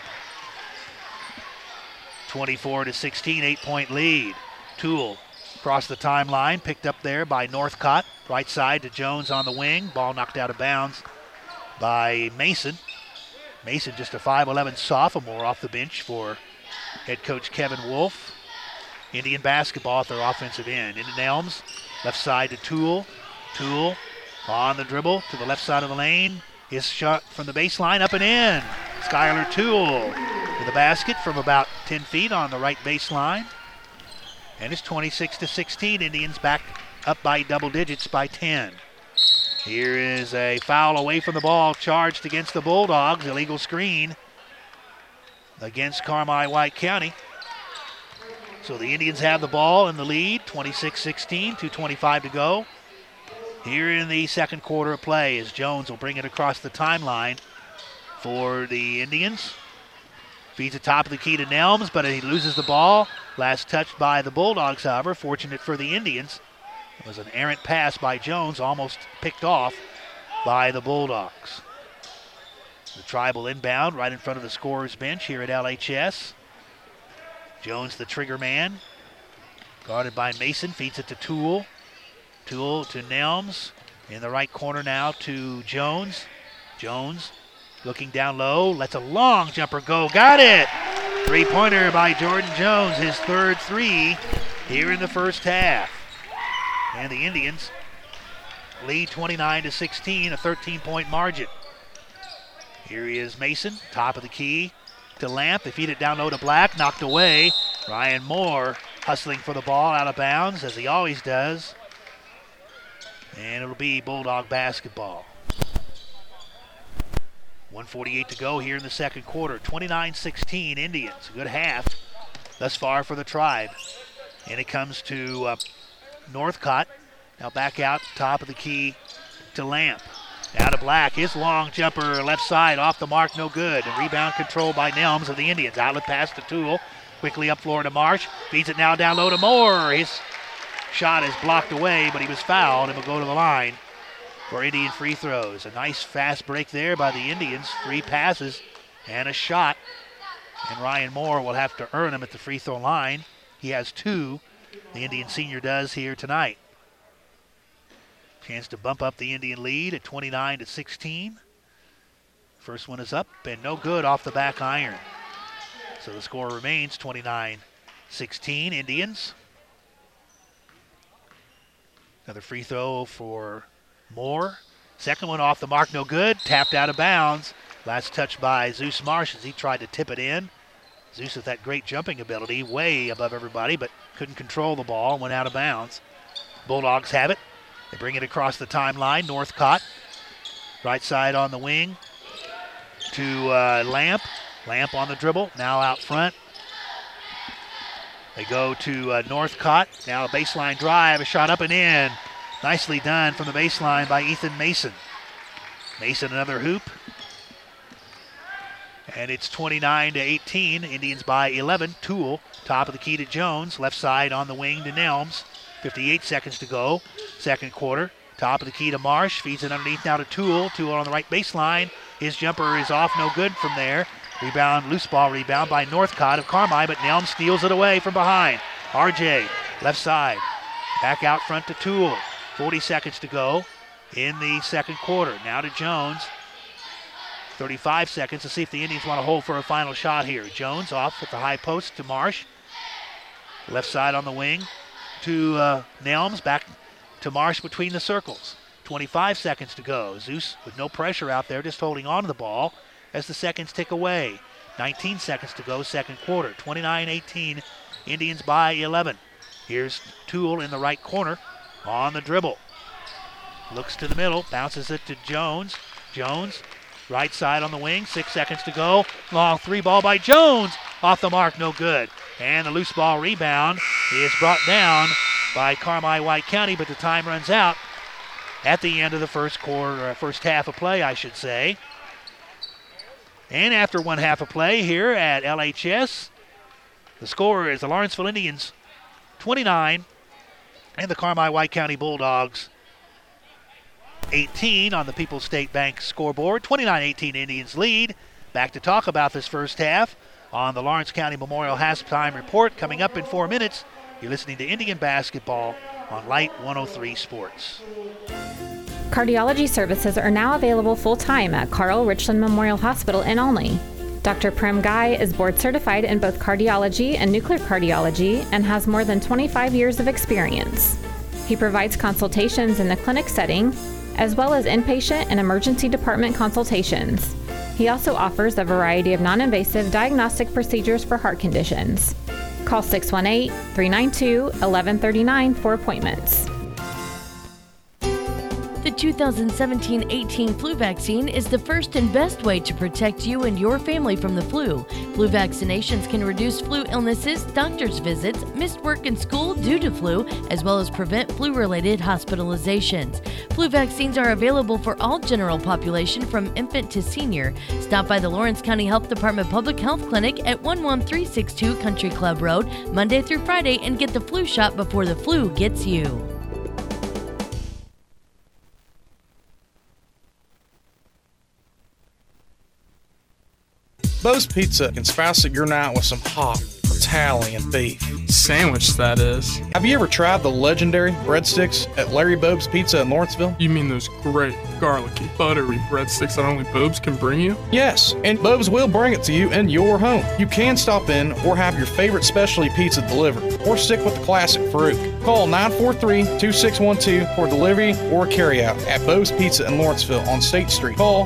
24-16, 8-point lead. Toole across the timeline, picked up there by Northcott. Right side to Jones on the wing. Ball knocked out of bounds by Mason. Mason, just a 5'11 sophomore off the bench for head coach Kevin Wolf. Indian basketball at their offensive end. Into Nelms, left side to Toole. Toole on the dribble to the left side of the lane. His shot from the baseline, up and in. Skylar Toole to the basket from about 10 feet on the right baseline. And it's 26-16. Indians back up by double digits by 10. Here is a foul away from the ball, charged against the Bulldogs. Illegal screen against Carmi-White County. So the Indians have the ball in the lead, 26-16, 2:25 to go. Here in the second quarter of play as Jones will bring it across the timeline for the Indians. Feeds the top of the key to Nelms, but he loses the ball. Last touch by the Bulldogs, however. Fortunate for the Indians. It was an errant pass by Jones, almost picked off by the Bulldogs. The Tribal inbound right in front of the scorer's bench here at LHS. Jones, the trigger man, guarded by Mason, feeds it to Toole. Toole to Nelms. In the right corner now to Jones. Jones looking down low, lets a long jumper go. Got it! Three-pointer by Jordan Jones, his third three here in the first half. And the Indians lead 29-16, a 13-point margin. Here he is, Mason, top of the key to Lamp. They feed it down low to Black, knocked away. Ryan Moore hustling for the ball out of bounds, as he always does. And it'll be Bulldog basketball. 1:48 to go here in the second quarter. 29-16 Indians. A good half thus far for the Tribe. And it comes to Northcott. Now back out, top of the key to Lamp. Now to Black. His long jumper left side off the mark, no good. And rebound control by Nelms of the Indians. Outlet pass to Toole. Quickly up floor to Marsh. Feeds it now down low to Moore. His shot is blocked away, but he was fouled and will go to the line for Indian free throws. A nice fast break there by the Indians. 3 passes and a shot. And Ryan Moore will have to earn them at the free throw line. He has 2. The Indian senior does here tonight. Chance to bump up the Indian lead at 29-16. First one is up and no good off the back iron. So the score remains 29-16 Indians. Another free throw for Moore. Second one off the mark, no good. Tapped out of bounds. Last touch by Zeus Marsh as he tried to tip it in. Zeus with that great jumping ability, way above everybody, but couldn't control the ball, went out of bounds. Bulldogs have it. They bring it across the timeline. Northcott, right side on the wing to Lamp. Lamp on the dribble, now out front. They go to Northcott. Now a baseline drive, a shot up and in. Nicely done from the baseline by Ethan Mason. Mason another hoop. And it's 29-18. Indians by 11. Toole, top of the key to Jones. Left side on the wing to Nelms. 58 seconds to go. Second quarter. Top of the key to Marsh. Feeds it underneath now to Toole. Toole on the right baseline. His jumper is off, no good from there. Rebound, loose ball rebound by Northcott of Carmi, but Nelms steals it away from behind. RJ, left side. Back out front to Toole. 40 seconds to go in the second quarter. Now to Jones. 35 seconds to see if the Indians want to hold for a final shot here. Jones off at the high post to Marsh. Left side on the wing to Nelms. Back to Marsh between the circles. 25 seconds to go. Zeus with no pressure out there, just holding on to the ball as the seconds tick away. 19 seconds to go, second quarter. 29-18, Indians by 11. Here's Toole in the right corner on the dribble. Looks to the middle, bounces it to Jones. Jones, right side on the wing, 6 seconds to go. Long three ball by Jones. Off the mark, no good. And the loose ball rebound is brought down by Carmi White County, but the time runs out at the end of the first quarter, or first half of play, I should say. And after one half of play here at LHS, the score is the Lawrenceville Indians 29 and the Carmi White County Bulldogs 18 on the People's State Bank scoreboard. 29-18 Indians lead. Back to talk about this first half on the Lawrence County Memorial Halftime Report coming up in 4 minutes. You're listening to Indian Basketball on Light 103 Sports. Cardiology services are now available full-time at Carl Richland Memorial Hospital in Olney. Dr. Prem Guy is board certified in both cardiology and nuclear cardiology and has more than 25 years of experience. He provides consultations in the clinic setting, as well as inpatient and emergency department consultations. He also offers a variety of non-invasive diagnostic procedures for heart conditions. Call 618-392-1139 for appointments. The 2017-18 flu vaccine is the first and best way to protect you and your family from the flu. Flu vaccinations can reduce flu illnesses, doctor's visits, missed work and school due to flu, as well as prevent flu-related hospitalizations. Flu vaccines are available for all general population from infant to senior. Stop by the Lawrence County Health Department Public Health Clinic at 11362 Country Club Road, Monday through Friday, and get the flu shot before the flu gets you. Bo's Pizza can spice up your night with some hot Italian beef. Sandwich, that is. Have you ever tried the legendary breadsticks at Larry Bobe's Pizza in Lawrenceville? You mean those great, garlicky, buttery breadsticks that only Bobe's can bring you? Yes, and Bobe's will bring it to you in your home. You can stop in or have your favorite specialty pizza delivered, or stick with the classic Farouk. Call 943-2612 for delivery or carryout at Bobe's Pizza in Lawrenceville on State Street. Call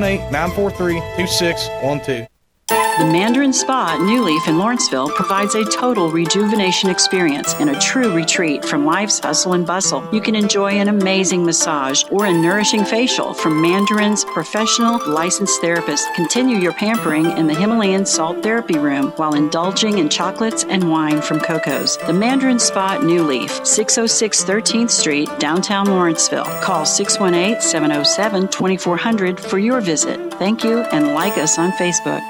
618-943-2612. The Mandarin Spa at New Leaf in Lawrenceville provides a total rejuvenation experience and a true retreat from life's hustle and bustle. You can enjoy an amazing massage or a nourishing facial from Mandarin's professional licensed therapist. Continue your pampering in the Himalayan Salt Therapy Room while indulging in chocolates and wine from Coco's. The Mandarin Spa at New Leaf, 606 13th Street, downtown Lawrenceville. Call 618-707-2400 for your visit. Thank you, and like us on Facebook.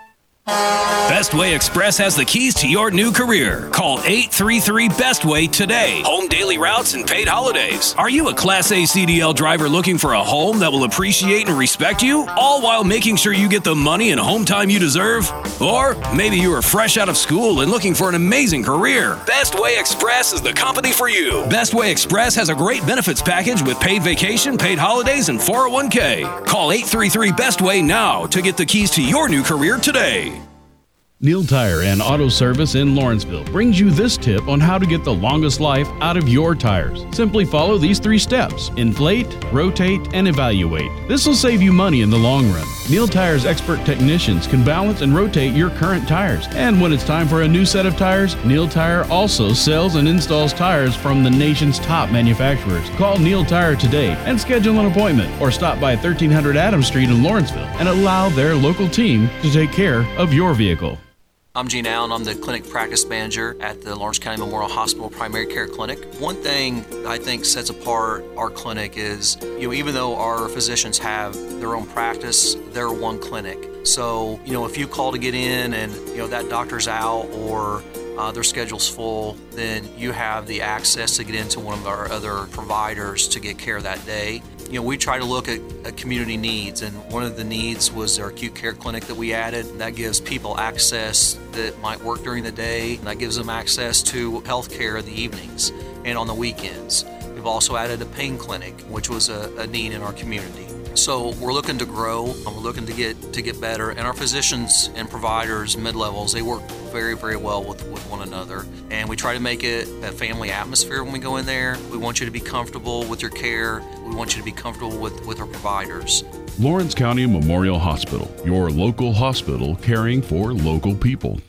Bestway Express has the keys to your new career. Call 833-BESTWAY today. Home daily routes and paid holidays. Are you a Class A CDL driver looking for a home that will appreciate and respect you, all while making sure you get the money and home time you deserve? Or maybe you are fresh out of school and looking for an amazing career. Bestway Express is the company for you. Bestway Express has a great benefits package with paid vacation, paid holidays, and 401k. Call 833-BESTWAY now to get the keys to your new career today. Neil Tire and Auto Service in Lawrenceville brings you this tip on how to get the longest life out of your tires. Simply follow these 3 steps: inflate, rotate, and evaluate. This will save you money in the long run. Neil Tire's expert technicians can balance and rotate your current tires. And when it's time for a new set of tires, Neil Tire also sells and installs tires from the nation's top manufacturers. Call Neil Tire today and schedule an appointment, or stop by 1300 Adams Street in Lawrenceville and allow their local team to take care of your vehicle. I'm Gene Allen. I'm the clinic practice manager at the Lawrence County Memorial Hospital Primary Care Clinic. One thing I think sets apart our clinic is, even though our physicians have their own practice, they're one clinic. So, if you call to get in and, that doctor's out or their schedule's full, then you have the access to get into one of our other providers to get care that day. We try to look at community needs, and one of the needs was our acute care clinic that we added. That gives people access that might work during the day, and that gives them access to health care in the evenings and on the weekends. We've also added a pain clinic, which was a need in our community. So we're looking to grow, and we're looking to get better, and our physicians and providers, mid-levels, they work very, very well with one another. And we try to make it a family atmosphere when we go in there. We want you to be comfortable with your care. We want you to be comfortable with our providers. Lawrence County Memorial Hospital, your local hospital caring for local people.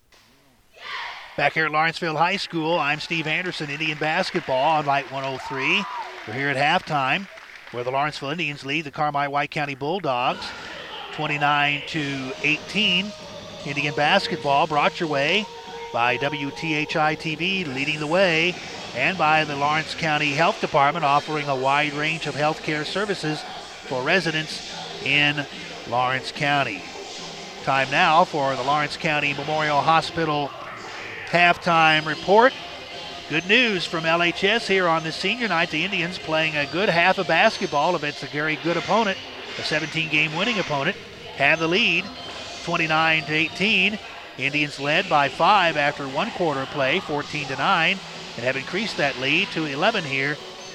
Back here at Lawrenceville High School, I'm Steve Anderson, Indian basketball on Light 103. We're here at halftime, where the Lawrenceville Indians lead the Carmi White County Bulldogs 29-18. Indian basketball brought your way by WTHI TV, leading the way, and by the Lawrence County Health Department, offering a wide range of health care services for residents in Lawrence County. Time now for the Lawrence County Memorial Hospital halftime report. Good news from LHS here on this senior night. The Indians playing a good half of basketball against a very good opponent, a 17-game winning opponent, have the lead 29-18. Indians led by 5 after one quarter play, 14-9, and have increased that lead to 11 here,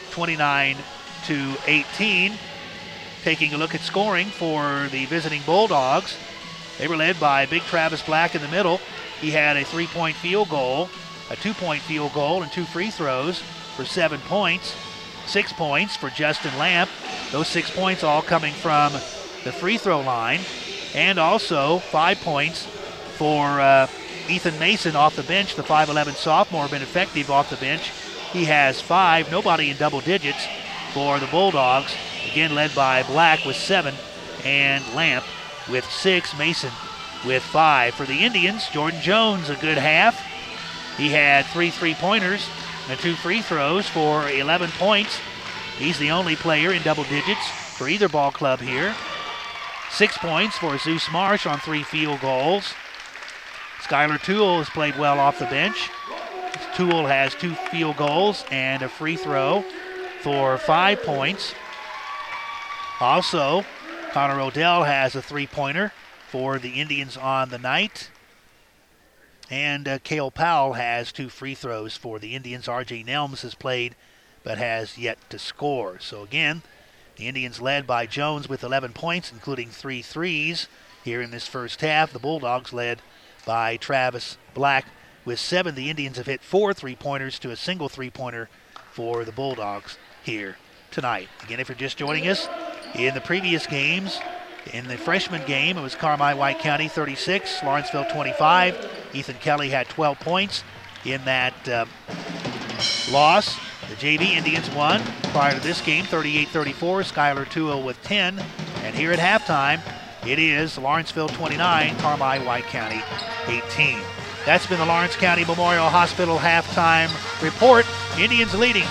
29-18. Taking a look at scoring for the visiting Bulldogs, they were led by Big Travis Black in the middle. He had a 3-point field goal, a 2-point field goal, and 2 free throws for 7 points. 6 points for Justin Lamp. Those 6 points all coming from the free throw line. And also 5 points for Ethan Mason off the bench. The 5'11 sophomore been effective off the bench. He has 5, nobody in double digits for the Bulldogs. Again led by Black with 7 and Lamp with 6. Mason with 5. For the Indians, Jordan Jones a good half. He had 3 3-pointers and 2 free throws for 11 points. He's the only player in double digits for either ball club here. 6 points for Zeus Marsh on 3 field goals. Skylar Toole has played well off the bench. Toole has 2 field goals and a free throw for 5 points. Also, Connor Odell has a 3-pointer for the Indians on the night. And Cale Powell has 2 free throws for the Indians. R.J. Nelms has played but has yet to score. So again, the Indians led by Jones with 11 points, including 3 threes here in this first half. The Bulldogs led by Travis Black with 7. The Indians have hit 4 3-pointers to a single 3-pointer for the Bulldogs here tonight. Again, if you're just joining us, in the previous games, in the freshman game, it was Carmi-White County 36, Lawrenceville 25. Ethan Kelly had 12 points in that loss. The JV Indians won prior to this game, 38-34. Skylar Tuel with 10. And here at halftime, it is Lawrenceville 29, Carmi-White County 18. That's been the Lawrence County Memorial Hospital halftime report. Indians leading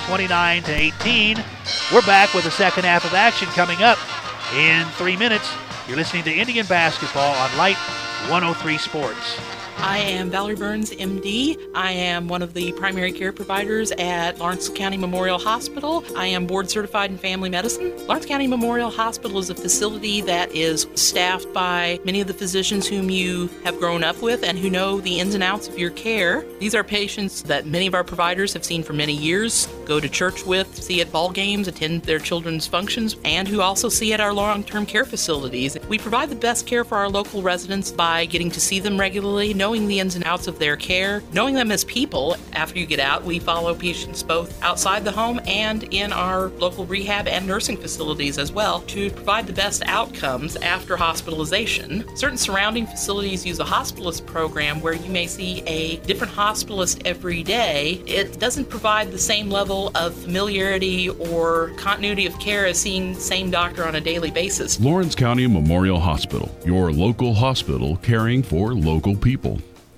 29-18. We're back with the second half of action coming up in 3 minutes. You're listening to Indian Basketball on Light 103 Sports. I am Valerie Burns, MD. I am one of the primary care providers at Lawrence County Memorial Hospital. I am board certified in family medicine. Lawrence County Memorial Hospital is a facility that is staffed by many of the physicians whom you have grown up with and who know the ins and outs of your care. These are patients that many of our providers have seen for many years, go to church with, see at ball games, attend their children's functions, and who also see at our long-term care facilities. We provide the best care for our local residents by getting to see them regularly, knowing the ins and outs of their care, knowing them as people. After you get out, we follow patients both outside the home and in our local rehab and nursing facilities as well to provide the best outcomes after hospitalization. Certain surrounding facilities use a hospitalist program where you may see a different hospitalist every day. It doesn't provide the same level of familiarity or continuity of care as seeing the same doctor on a daily basis. Lawrence County Memorial Hospital, your local hospital caring for local people.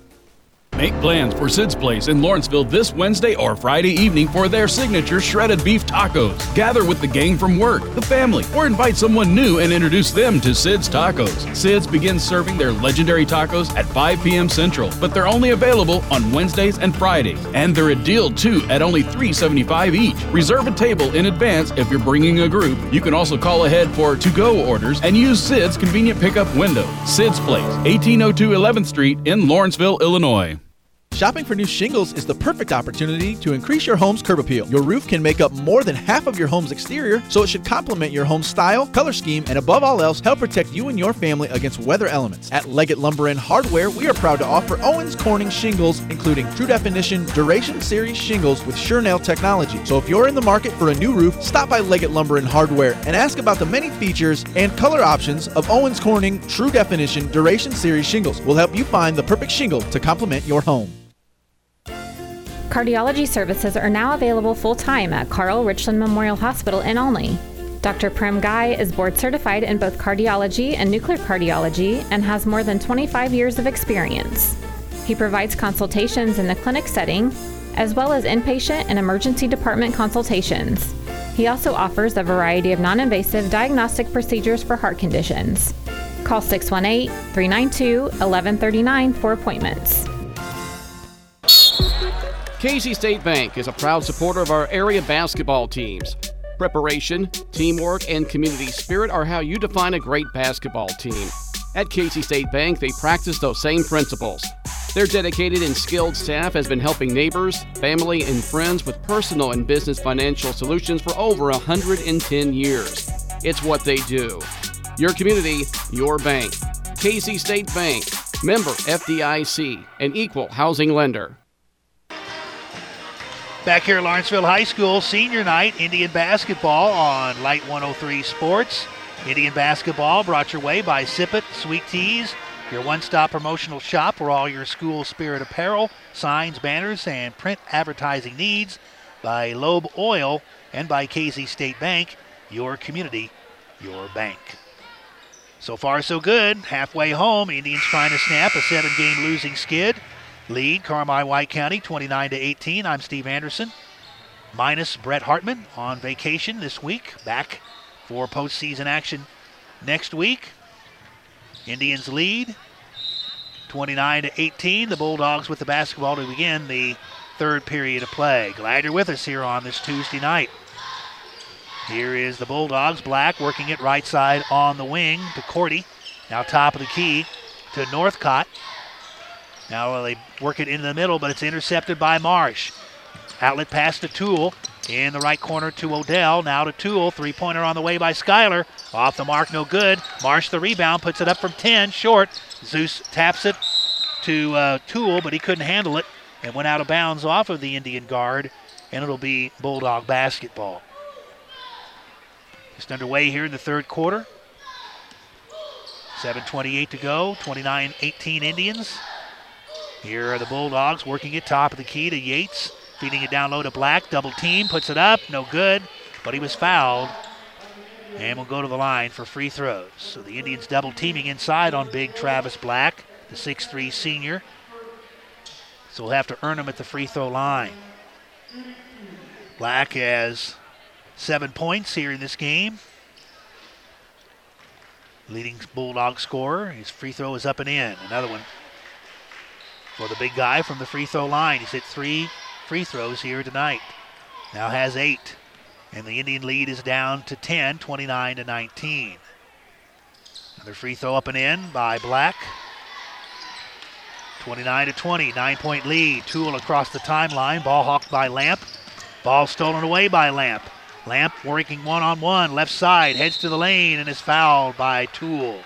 Make plans for Sid's Place in Lawrenceville this Wednesday or Friday evening for their signature shredded beef tacos. Gather with the gang from work, the family, or invite someone new and introduce them to Sid's Tacos. Sid's begins serving their legendary tacos at 5 p.m. Central, but they're only available on Wednesdays and Fridays. And they're a deal too at only $3.75 each. Reserve a table in advance if you're bringing a group. You can also call ahead for to-go orders and use Sid's convenient pickup window. Sid's Place, 1802 11th Street in Lawrenceville, Illinois. Shopping for new shingles is the perfect opportunity to increase your home's curb appeal. Your roof can make up more than half of your home's exterior, so it should complement your home's style, color scheme, and above all else, help protect you and your family against weather elements. At Leggett Lumber and Hardware, we are proud to offer Owens Corning shingles, including True Definition Duration Series shingles with SureNail technology. So if you're in the market for a new roof, stop by Leggett Lumber and Hardware and ask about the many features and color options of Owens Corning True Definition Duration Series shingles. We'll help you find the perfect shingle to complement your home. Cardiology services are now available full-time at Carl Richland Memorial Hospital in Olney. Dr. Prem Guy is board certified in both cardiology and nuclear cardiology and has more than 25 years of experience. He provides consultations in the clinic setting, as well as inpatient and emergency department consultations. He also offers a variety of non-invasive diagnostic procedures for heart conditions. Call 618-392-1139 for appointments. Casey State Bank is a proud supporter of our area basketball teams. Preparation, teamwork, and community spirit are how you define a great basketball team. At Casey State Bank, they practice those same principles. Their dedicated and skilled staff has been helping neighbors, family, and friends with personal and business financial solutions for over 110 years. It's what they do. Your community, your bank. Casey State Bank, member FDIC, an equal housing lender. Back here at Lawrenceville High School, senior night, Indian basketball on Light 103 Sports. Indian basketball brought your way by Sip It, Sweet Teas, your one-stop promotional shop for all your school spirit apparel, signs, banners, and print advertising needs, by Loeb Oil, and by Casey State Bank, your community, your bank. So far, so good. Halfway home, Indians trying to snap a 7-game losing skid. Lead Carmi-White County 29-18. I'm Steve Anderson. Minus Brett Hartman on vacation this week. Back for postseason action next week. Indians lead 29-18. The Bulldogs with the basketball to begin the third period of play. Glad you're with us here on this Tuesday night. Here is the Bulldogs. Black working it right side on the wing to Cordy. Now top of the key to Northcott. Now they work it into the middle, but it's intercepted by Marsh. Outlet pass to Toole. In the right corner to Odell. Now to Toole. Three-pointer on the way by Schuyler. Off the mark, no good. Marsh the rebound, puts it up from 10, short. Zeus taps it to Toole, but he couldn't handle it and went out of bounds off of the Indian guard, and it'll be Bulldog basketball. Just underway here in the third quarter. 7:28 to go. 29-18 Indians. Here are the Bulldogs working it top of the key to Yates. Feeding it down low to Black. Double team. Puts it up. No good. But he was fouled. And will go to the line for free throws. So the Indians double teaming inside on big Travis Black, the 6'3 senior. So we'll have to earn him at the free throw line. Black has 7 points here in this game. Leading Bulldog scorer. His free throw is up and in. Another one for the big guy from the free throw line. He's hit 3 free throws here tonight. Now has 8. And the Indian lead is down to 10, 29-19. Another free throw up and in by Black. 29-20, 9-point lead. Toole across the timeline. Ball hawked by Lamp. Ball stolen away by Lamp. Lamp working one-on-one. Left side, heads to the lane and is fouled by Toole.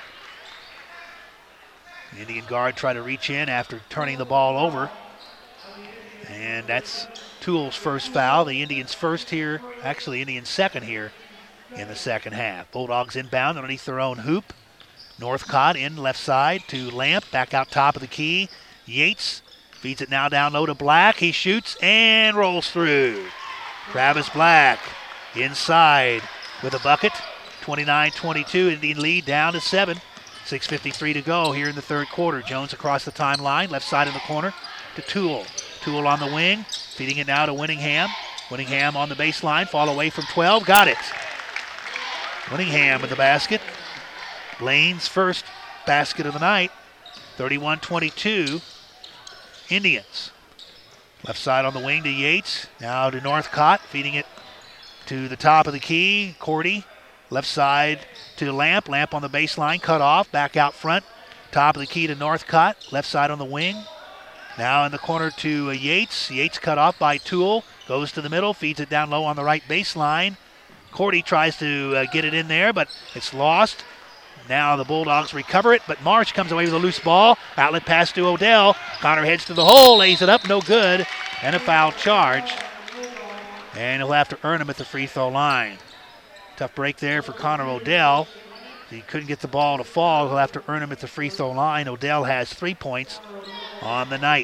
The Indian guard tried to reach in after turning the ball over. And that's Toole's first foul. The Indians first here, actually Indians second here in the second half. Bulldogs inbound underneath their own hoop. Northcott in left side to Lamp, back out top of the key. Yates feeds it now down low to Black. He shoots and rolls through. Travis Black inside with a bucket. 29-22, Indian lead down to 7. 6:53 to go here in the third quarter. Jones across the timeline, left side in the corner to Toole. Toole on the wing, feeding it now to Winningham. Winningham on the baseline, fall away from 12, got it. Winningham with the basket. Blaine's first basket of the night. 31-22, Indians. Left side on the wing to Yates, now to Northcott, feeding it to the top of the key, Cordy. Left side to Lamp, Lamp on the baseline, cut off, back out front. Top of the key to Northcott, left side on the wing. Now in the corner to Yates. Yates cut off by Toole. Goes to the middle, feeds it down low on the right baseline. Cordy tries to get it in there, but it's lost. Now the Bulldogs recover it, but Marsh comes away with a loose ball. Outlet pass to Odell. Connor heads to the hole, lays it up, no good. And a foul charge. And he'll have to earn him at the free throw line. Tough break there for Connor Odell. He couldn't get the ball to fall. He'll have to earn him at the free throw line. Odell has 3 points on the night.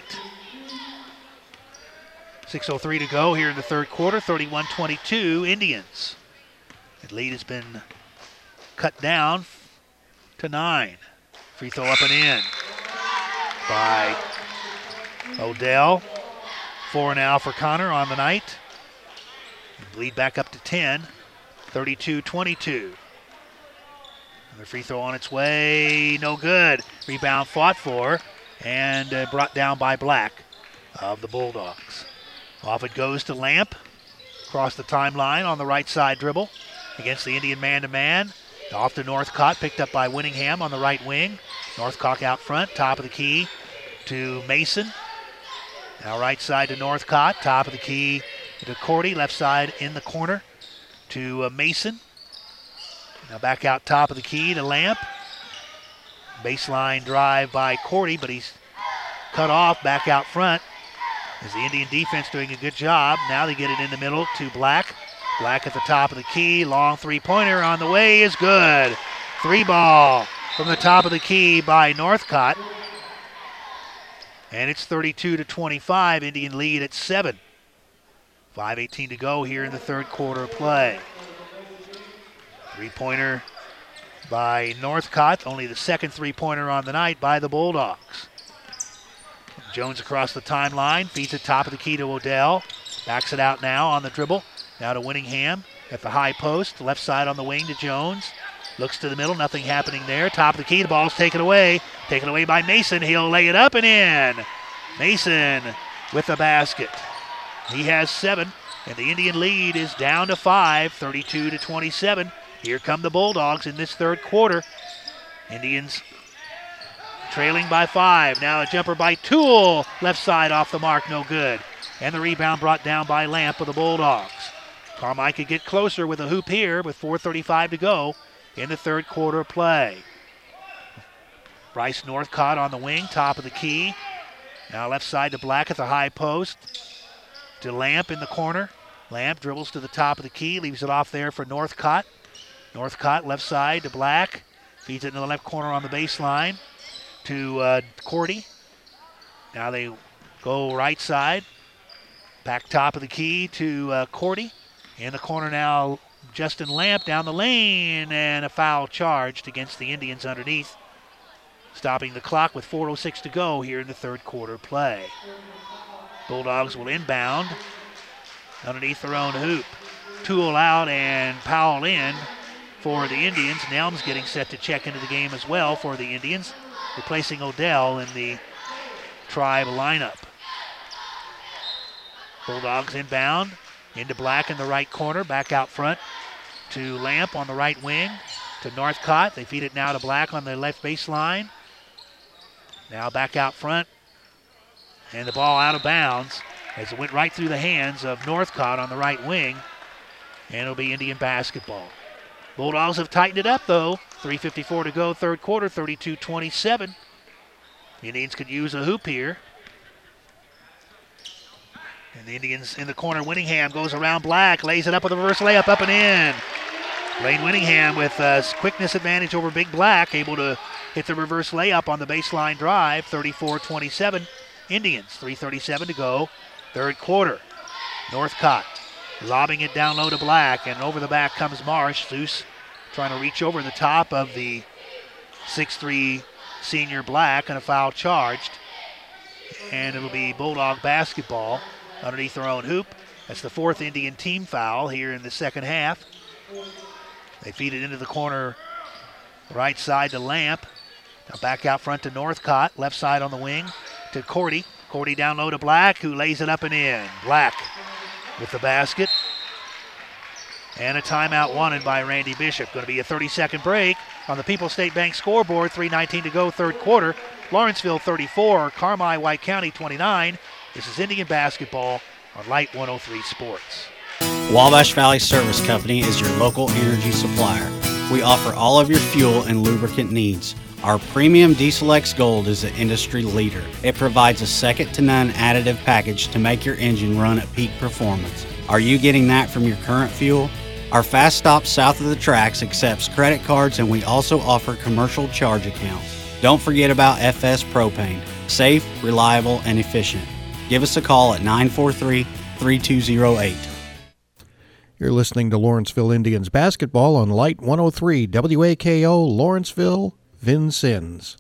6:03 to go here in the third quarter. 31-22 Indians. The lead has been cut down to 9. Free throw up and in by Odell. 4 now for Connor on the night. Lead back up to 10. 32-22. Another free throw on its way. No good. Rebound fought for and brought down by Black of the Bulldogs. Off it goes to Lamp. Across the timeline on the right side dribble against the Indian man-to-man. Off to Northcott, picked up by Winningham on the right wing. Northcott out front, top of the key to Mason. Now right side to Northcott, top of the key to Cordy, left side in the corner to Mason. Now back out top of the key to Lamp. Baseline drive by Cordy, but he's cut off back out front. As the Indian defense doing a good job. Now they get it in the middle to Black. Black at the top of the key. Long three-pointer on the way is good. 3-ball from the top of the key by Northcott. And it's 32-25. Indian lead at 7. 5:18 to go here in the third quarter of play. Three-pointer by Northcott. Only the second three-pointer on the night by the Bulldogs. Jones across the timeline. Feeds it top of the key to Odell. Backs it out now on the dribble. Now to Winningham at the high post. Left side on the wing to Jones. Looks to the middle. Nothing happening there. Top of the key. The ball's taken away. Taken away by Mason. He'll lay it up and in. Mason with the basket. He has 7. And the Indian lead is down to 5. 32-27. Here come the Bulldogs in this third quarter. Indians trailing by 5. Now a jumper by Toole. Left side off the mark, no good. And the rebound brought down by Lamp of the Bulldogs. Carmi could get closer with a hoop here with 4:35 to go in the third quarter play. Bryce Northcott on the wing, top of the key. Now left side to Black at the high post. To Lamp in the corner. Lamp dribbles to the top of the key, leaves it off there for Northcott. Northcott left side to Black. Feeds it in the left corner on the baseline to Cordy. Now they go right side. Back top of the key to Cordy. In the corner now, Justin Lamp down the lane, and a foul charged against the Indians underneath. Stopping the clock with 4:06 to go here in the third quarter play. Bulldogs will inbound underneath their own hoop. Toole out and Powell in for the Indians. Nelms getting set to check into the game as well for the Indians, replacing Odell in the Tribe lineup. Bulldogs inbound into Black in the right corner, back out front to Lamp on the right wing, to Northcott. They feed it now to Black on the left baseline. Now back out front, and the ball out of bounds as it went right through the hands of Northcott on the right wing, and it'll be Indian basketball. Bulldogs have tightened it up though. 3:54 to go, third quarter, 32-27. Indians could use a hoop here. And the Indians in the corner. Winningham goes around Black, lays it up with a reverse layup, up and in. Blaine Winningham with quickness advantage over Big Black, able to hit the reverse layup on the baseline drive. 34-27 Indians. 3:37 to go, third quarter. Northcott lobbing it down low to Black, and over the back comes Marsh. Zeus trying to reach over the top of the 6'3" senior Black, and a foul charged. And it'll be Bulldog basketball underneath their own hoop. That's the fourth Indian team foul here in the second half. They feed it into the corner right side to Lamp. Now back out front to Northcott, left side on the wing to Cordy. Cordy down low to Black, who lays it up and in. Black with the basket. And a timeout wanted by Randy Bishop. Going to be a 30-second break on the People's State Bank scoreboard. 3:19 to go, third quarter. Lawrenceville 34, Carmi White County 29. This is Indian basketball on Light 103 Sports. Wabash Valley Service Company is your local energy supplier. We offer all of your fuel and lubricant needs. Our premium Diesel X Gold is the industry leader. It provides a second-to-none additive package to make your engine run at peak performance. Are you getting that from your current fuel? Our Fast Stop south of the tracks accepts credit cards, and we also offer commercial charge accounts. Don't forget about FS Propane. Safe, reliable, and efficient. Give us a call at 943-3208. You're listening to Lawrenceville Indians basketball on Light 103 WAKO Lawrenceville, Vincennes.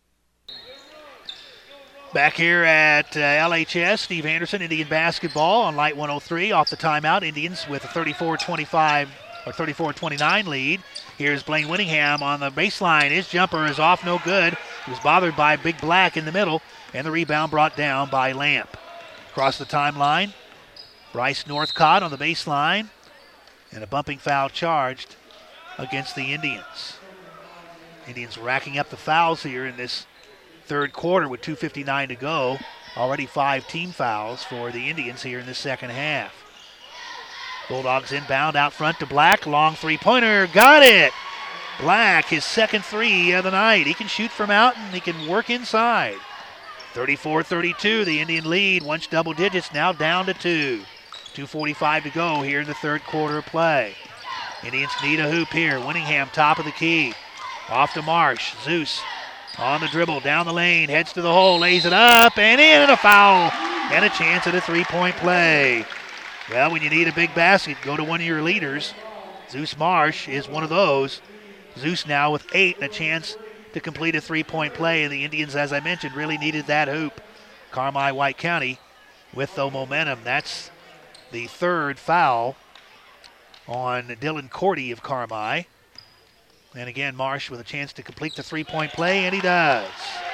Back here at LHS, Steve Anderson, Indian basketball on Light 103 off the timeout. Indians with a 34-25 or 34-29 lead. Here's Blaine Winningham on the baseline. His jumper is off, no good. He was bothered by Big Black in the middle, and the rebound brought down by Lamp. Across the timeline, Bryce Northcott on the baseline, and a bumping foul charged against the Indians. Indians racking up the fouls here in this third quarter with 2:59 to go. Already 5 team fouls for the Indians here in the second half. Bulldogs inbound out front to Black. Long three-pointer. Got it! Black, his second three of the night. He can shoot from out and he can work inside. 34-32, the Indian lead. Once double digits, now down to 2. 2:45 to go here in the third quarter of play. Indians need a hoop here. Winningham, top of the key. Off to Marsh. Zeus on the dribble, down the lane, heads to the hole, lays it up, and in, and a foul. And a chance at a three-point play. Well, when you need a big basket, go to one of your leaders. Zeus Marsh is one of those. Zeus now with 8 and a chance to complete a three-point play, and the Indians, as I mentioned, really needed that hoop. Carmi White County with the momentum. That's the third foul on Dylan Cordy of Carmi. And again, Marsh with a chance to complete the three-point play, and he does.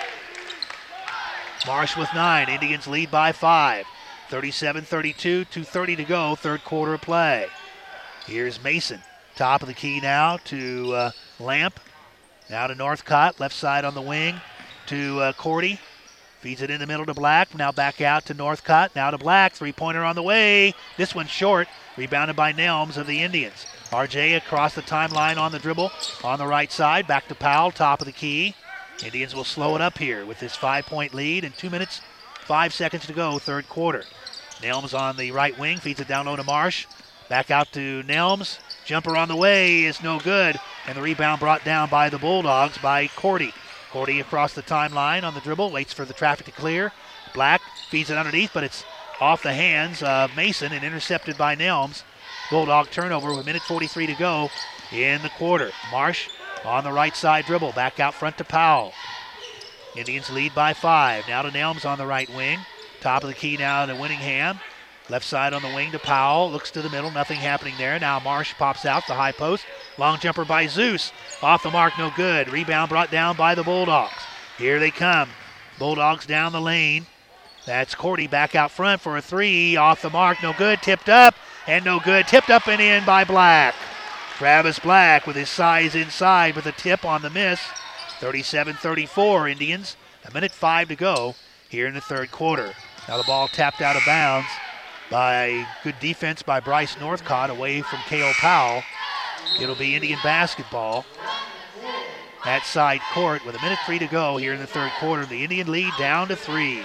Marsh with 9. Indians lead by 5. 37-32, 2:30 to go, third quarter of play. Here's Mason, top of the key now to Lamp. Now to Northcott, left side on the wing to Cordy. Feeds it in the middle to Black. Now back out to Northcott. Now to Black. Three-pointer on the way. This one's short. Rebounded by Nelms of the Indians. RJ across the timeline on the dribble on the right side. Back to Powell, top of the key. Indians will slow it up here with this 5-point lead and 2 minutes, 5 seconds to go, third quarter. Nelms on the right wing. Feeds it down low to Marsh. Back out to Nelms. Jumper on the way is no good. And the rebound brought down by the Bulldogs by Cordy. Cordy across the timeline on the dribble, waits for the traffic to clear. Black feeds it underneath, but it's off the hands of Mason and intercepted by Nelms. Bulldog turnover with 1:43 to go in the quarter. Marsh on the right side dribble, back out front to Powell. Indians lead by 5. Now to Nelms on the right wing. Top of the key now to Winningham. Left side on the wing to Powell. Looks to the middle. Nothing happening there. Now Marsh pops out the high post. Long jumper by Zeus. Off the mark, no good. Rebound brought down by the Bulldogs. Here they come. Bulldogs down the lane. That's Cordy back out front for a three. Off the mark, no good. Tipped up and no good. Tipped up and in by Black. Travis Black with his size inside with a tip on the miss. 37-34 Indians. 1:05 to go here in the third quarter. Now the ball tapped out of bounds by good defense by Bryce Northcott away from K.O. Powell. It'll be Indian basketball at side court with 1:03 to go here in the third quarter. The Indian lead down to 3,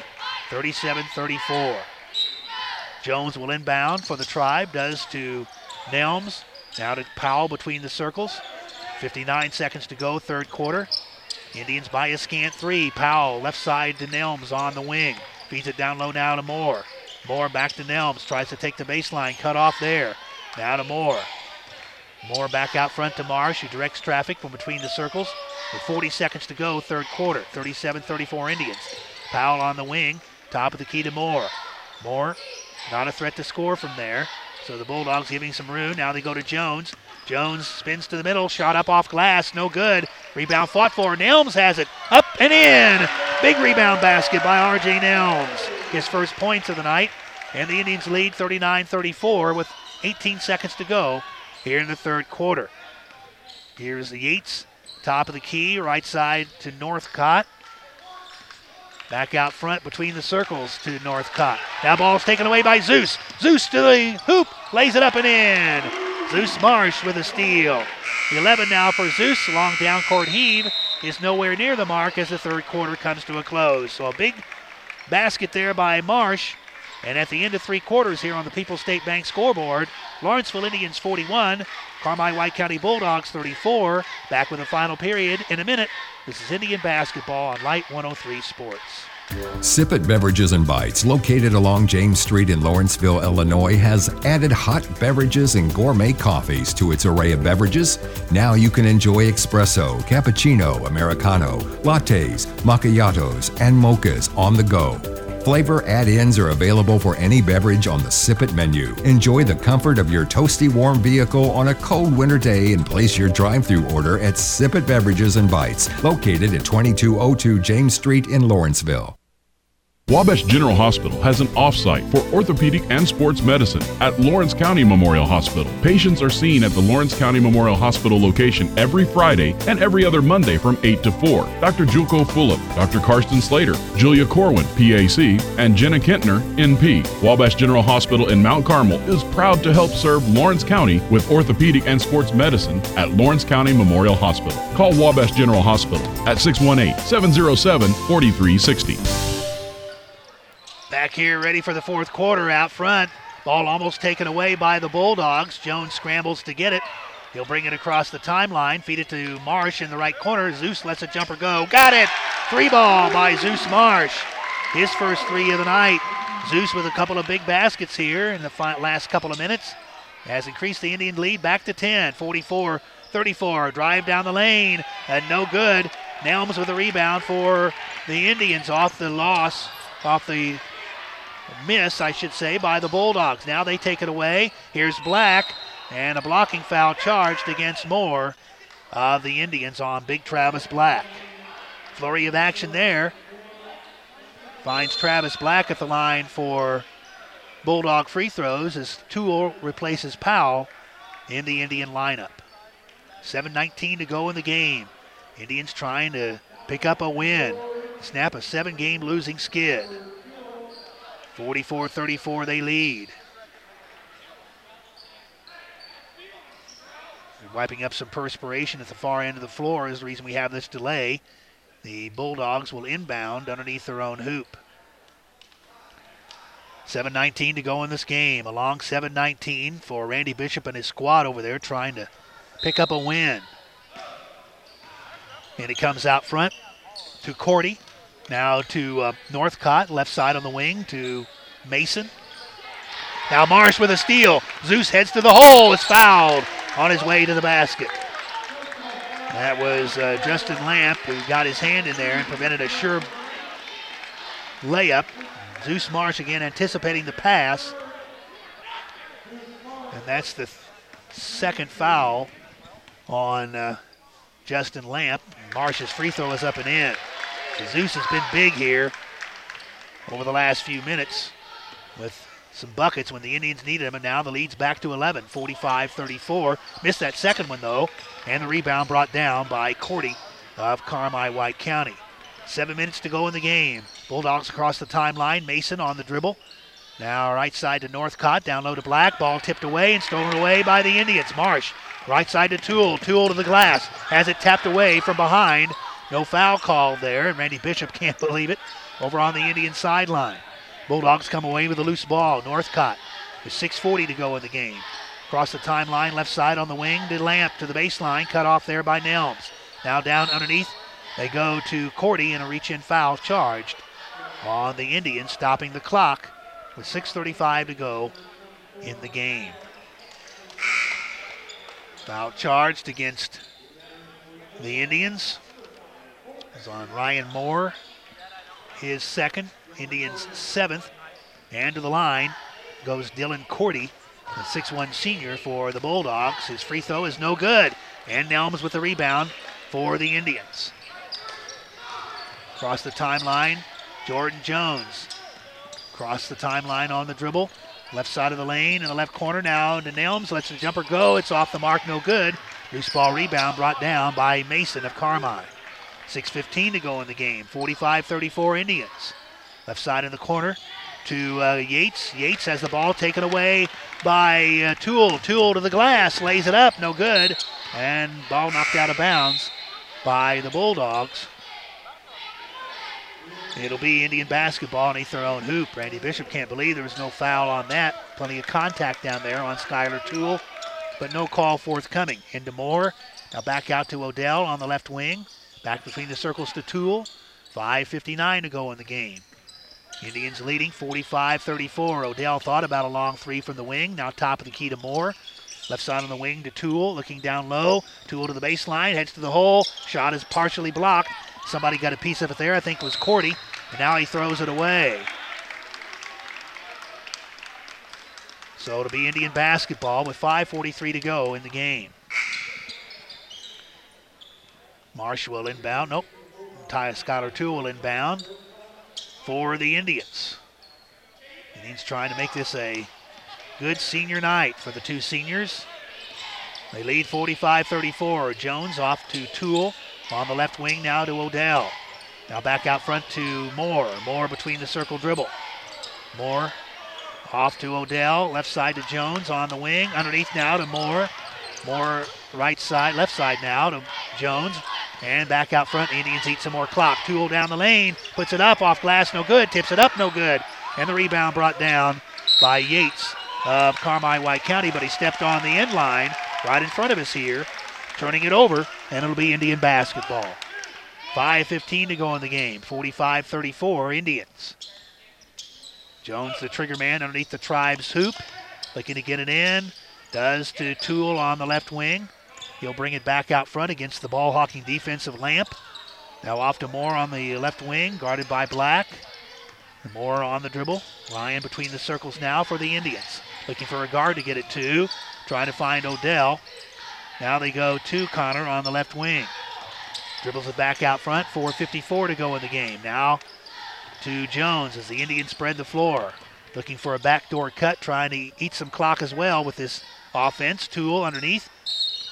37-34. Jones will inbound for the Tribe, does to Nelms. Now to Powell between the circles. 59 seconds to go, third quarter. Indians by a scant 3. Powell left side to Nelms on the wing. Feeds it down low now to Moore. Moore back to Nelms, tries to take the baseline, cut off there. Now to Moore. Moore back out front to Marsh, who directs traffic from between the circles. With 40 seconds to go, third quarter, 37-34 Indians. Powell on the wing, top of the key to Moore. Moore, not a threat to score from there. So the Bulldogs giving some room. Now they go to Jones. Jones spins to the middle, shot up off glass, no good. Rebound fought for. Nelms has it, up and in. Big rebound basket by R.J. Nelms. His first points of the night. And the Indians lead 39-34 with 18 seconds to go here in the third quarter. Here's the Yates, top of the key, right side to Northcott. Back out front between the circles to Northcott. Now ball's taken away by Zeus. Zeus to the hoop, lays it up and in. Zeus Marsh with a steal. 11 now for Zeus. Long down court heave is nowhere near the mark as the third quarter comes to a close. So a big basket there by Marsh. And at the end of three quarters here on the People's State Bank scoreboard, Lawrenceville Indians 41, Carmi White County Bulldogs 34. Back with the final period in a minute. This is Indian basketball on Light 103 Sports. Sip It Beverages and Bites, located along James Street in Lawrenceville, Illinois, has added hot beverages and gourmet coffees to its array of beverages. Now you can enjoy espresso, cappuccino, Americano, lattes, macchiatos, and mochas on the go. Flavor add-ins are available for any beverage on the Sip It menu. Enjoy the comfort of your toasty warm vehicle on a cold winter day and place your drive-thru order at Sip It Beverages and Bites, located at 2202 James Street in Lawrenceville. Wabash General Hospital has an off-site for orthopedic and sports medicine at Lawrence County Memorial Hospital. Patients are seen at the Lawrence County Memorial Hospital location every Friday and every other Monday from 8 to 4. Dr. Julko Fulop, Dr. Karsten Slater, Julia Corwin, PAC, and Jenna Kentner, NP. Wabash General Hospital in Mount Carmel is proud to help serve Lawrence County with orthopedic and sports medicine at Lawrence County Memorial Hospital. Call Wabash General Hospital at 618-707-4360. Back here ready for the fourth quarter out front. Ball almost taken away by the Bulldogs. Jones scrambles to get it. He'll bring it across the timeline, feed it to Marsh in the right corner. Zeus lets a jumper go. Got it! Three ball by Zeus Marsh. His first three of the night. Zeus with a couple of big baskets here in the last couple of minutes has increased the Indian lead back to 10. 44-34. Drive down the lane and no good. Nelms with a rebound for the Indians off the miss, I should say, by the Bulldogs. Now they take it away. Here's Black, and a blocking foul charged against Moore of the Indians on Big Travis Black. Flurry of action there. Finds Travis Black at the line for Bulldog free throws as Toole replaces Powell in the Indian lineup. 7:19 to go in the game. Indians trying to pick up a win. Snap a 7-game losing skid. 44-34 they lead. Wiping up some perspiration at the far end of the floor is the reason we have this delay. The Bulldogs will inbound underneath their own hoop. 7:19 to go in this game. A long 7:19 for Randy Bishop and his squad over there trying to pick up a win. And it comes out front to Cordy. Now to Northcott, left side on the wing to Mason. Now Marsh with a steal. Zeus heads to the hole. It's fouled on his way to the basket. That was Justin Lamp who got his hand in there and prevented a sure layup. Zeus Marsh again anticipating the pass. And that's the second foul on Justin Lamp. Marsh's free throw is up and in. So Zeus has been big here over the last few minutes with some buckets when the Indians needed him, and now the lead's back to 11, 45-34. Missed that second one, though, and the rebound brought down by Cordy of Carmi-White County. 7 minutes to go in the game. Bulldogs across the timeline. Mason on the dribble. Now right side to Northcott, down low to Black. Ball tipped away and stolen away by the Indians. Marsh, right side to Toole. Toole to the glass. Has it tapped away from behind. No foul called there, and Randy Bishop can't believe it. Over on the Indian sideline. Bulldogs come away with a loose ball. Northcott with 6:40 to go in the game. Across the timeline, left side on the wing to Lamp to the baseline. Cut off there by Nelms. Now down underneath. They go to Cordy and a reach-in foul charged on the Indians, stopping the clock with 6:35 to go in the game. Foul charged against the Indians is on Ryan Moore, his second, Indians' seventh. And to the line goes Dylan Cordy, the 6'1 senior for the Bulldogs. His free throw is no good. And Nelms with the rebound for the Indians. Across the timeline, Jordan Jones. Across the timeline on the dribble. Left side of the lane in the left corner now to Nelms. Lets the jumper go. It's off the mark, no good. Loose ball rebound brought down by Mason of Carmi. 6:15 to go in the game. 45-34 Indians. Left side in the corner to Yates. Yates has the ball taken away by Toole. Toole to the glass. Lays it up. No good. And ball knocked out of bounds by the Bulldogs. It'll be Indian basketball underneath their own hoop. Randy Bishop can't believe there was no foul on that. Plenty of contact down there on Skylar Toole, but no call forthcoming. Into Moore. Now back out to Odell on the left wing. Back between the circles to Toole. 5:59 to go in the game. Indians leading 45-34. Odell thought about a long three from the wing. Now top of the key to Moore. Left side on the wing to Toole. Looking down low. Toole to the baseline. Heads to the hole. Shot is partially blocked. Somebody got a piece of it there. I think it was Cordy. And now he throws it away. So it'll be Indian basketball with 5:43 to go in the game. Marsh will inbound. Nope. Skylar Toole will inbound for the Indians. Indians trying to make this a good senior night for the two seniors. They lead 45-34. Jones off to Toole. On the left wing now to Odell. Now back out front to Moore. Moore between the circle dribble. Moore off to Odell. Left side to Jones on the wing. Underneath now to Moore. Moore right side, left side now to Jones. And back out front, the Indians eat some more clock. Toole down the lane. Puts it up off glass, no good. Tips it up, no good. And the rebound brought down by Yates of Carmi-White County, but he stepped on the end line right in front of us here. Turning it over, and it'll be Indian basketball. 5:15 to go in the game. 45-34 Indians. Jones, the trigger man, underneath the Tribes hoop. Looking to get it in. Does to Toole on the left wing. He'll bring it back out front against the ball-hawking defense of Lamp. Now off to Moore on the left wing, guarded by Black. And Moore on the dribble. Ryan between the circles now for the Indians. Looking for a guard to get it to. Trying to find Odell. Now they go to Connor on the left wing. Dribbles it back out front. 4:54 to go in the game. Now to Jones as the Indians spread the floor. Looking for a backdoor cut, trying to eat some clock as well with this offense. Toole underneath.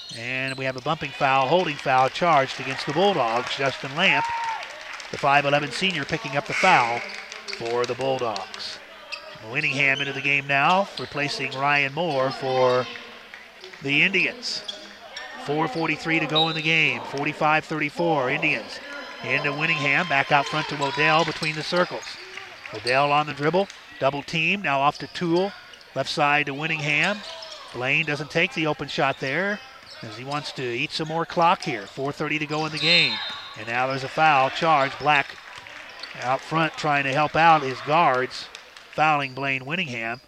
And we have a bumping foul, holding foul charged against the Bulldogs. Justin Lamp, the 5'11 senior, picking up the foul for the Bulldogs. Winningham into the game now, replacing Ryan Moore for the Indians. 4:43 to go in the game. 45-34, Indians. Into Winningham, back out front to Odell between the circles. Odell on the dribble, double team, now off to Toole. Left side to Winningham. Blaine doesn't take the open shot there as he wants to eat some more clock here. 4:30 to go in the game. And now there's a foul charge. Black out front trying to help out his guards, fouling Blaine Winningham.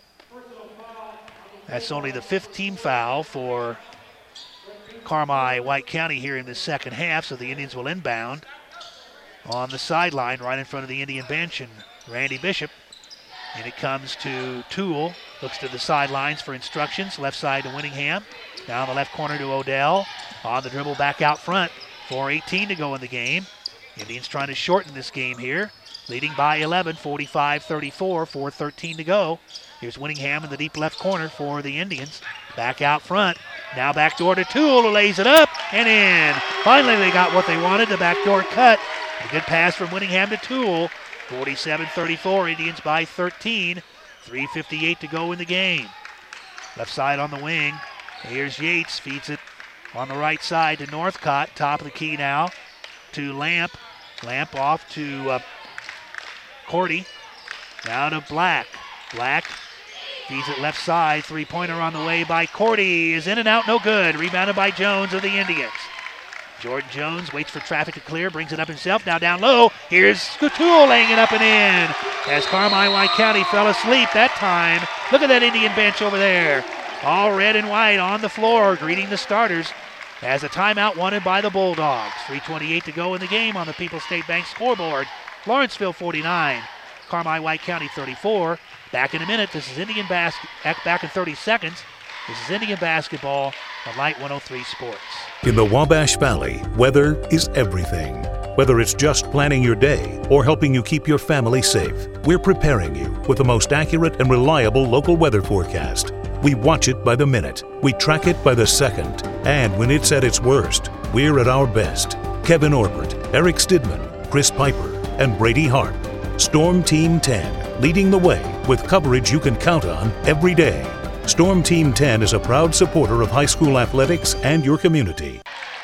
That's only the 5th team foul for Carmi White County here in the second half, so the Indians will inbound on the sideline right in front of the Indian bench, and Randy Bishop. And it comes to Toole, looks to the sidelines for instructions, left side to Winningham, down the left corner to Odell, on the dribble back out front, 4:18 to go in the game. Indians trying to shorten this game here, leading by 11, 45-34, 4:13 to go. Here's Winningham in the deep left corner for the Indians. Back out front. Now backdoor to Toole, who lays it up and in. Finally they got what they wanted, the backdoor cut. A good pass from Winningham to Toole. 47-34, Indians by 13. 3:58 to go in the game. Left side on the wing. Here's Yates, feeds it on the right side to Northcott. Top of the key now to Lamp. Lamp off to Cordy. Now to Black. Black feeds it left side. Three-pointer on the way by Cordy. Is in and out, no good. Rebounded by Jones of the Indians. Jordan Jones waits for traffic to clear, brings it up himself. Now down low. Here's Toole laying it up and in. As Carmi White County fell asleep that time. Look at that Indian bench over there. All red and white on the floor, greeting the starters as a timeout wanted by the Bulldogs. 3:28 to go in the game on the People's State Bank scoreboard. Lawrenceville 49, Carmi White County 34. Back in a minute. This is Indian back in 30 seconds. This is Indian basketball on Light 103 Sports. In the Wabash Valley, weather is everything. Whether it's just planning your day or helping you keep your family safe, we're preparing you with the most accurate and reliable local weather forecast. We watch it by the minute, we track it by the second, and when it's at its worst, we're at our best. Kevin Orbert, Eric Stidman, Chris Piper, and Brady Harp. Storm Team 10, leading the way with coverage you can count on every day. Storm Team 10 is a proud supporter of high school athletics and your community.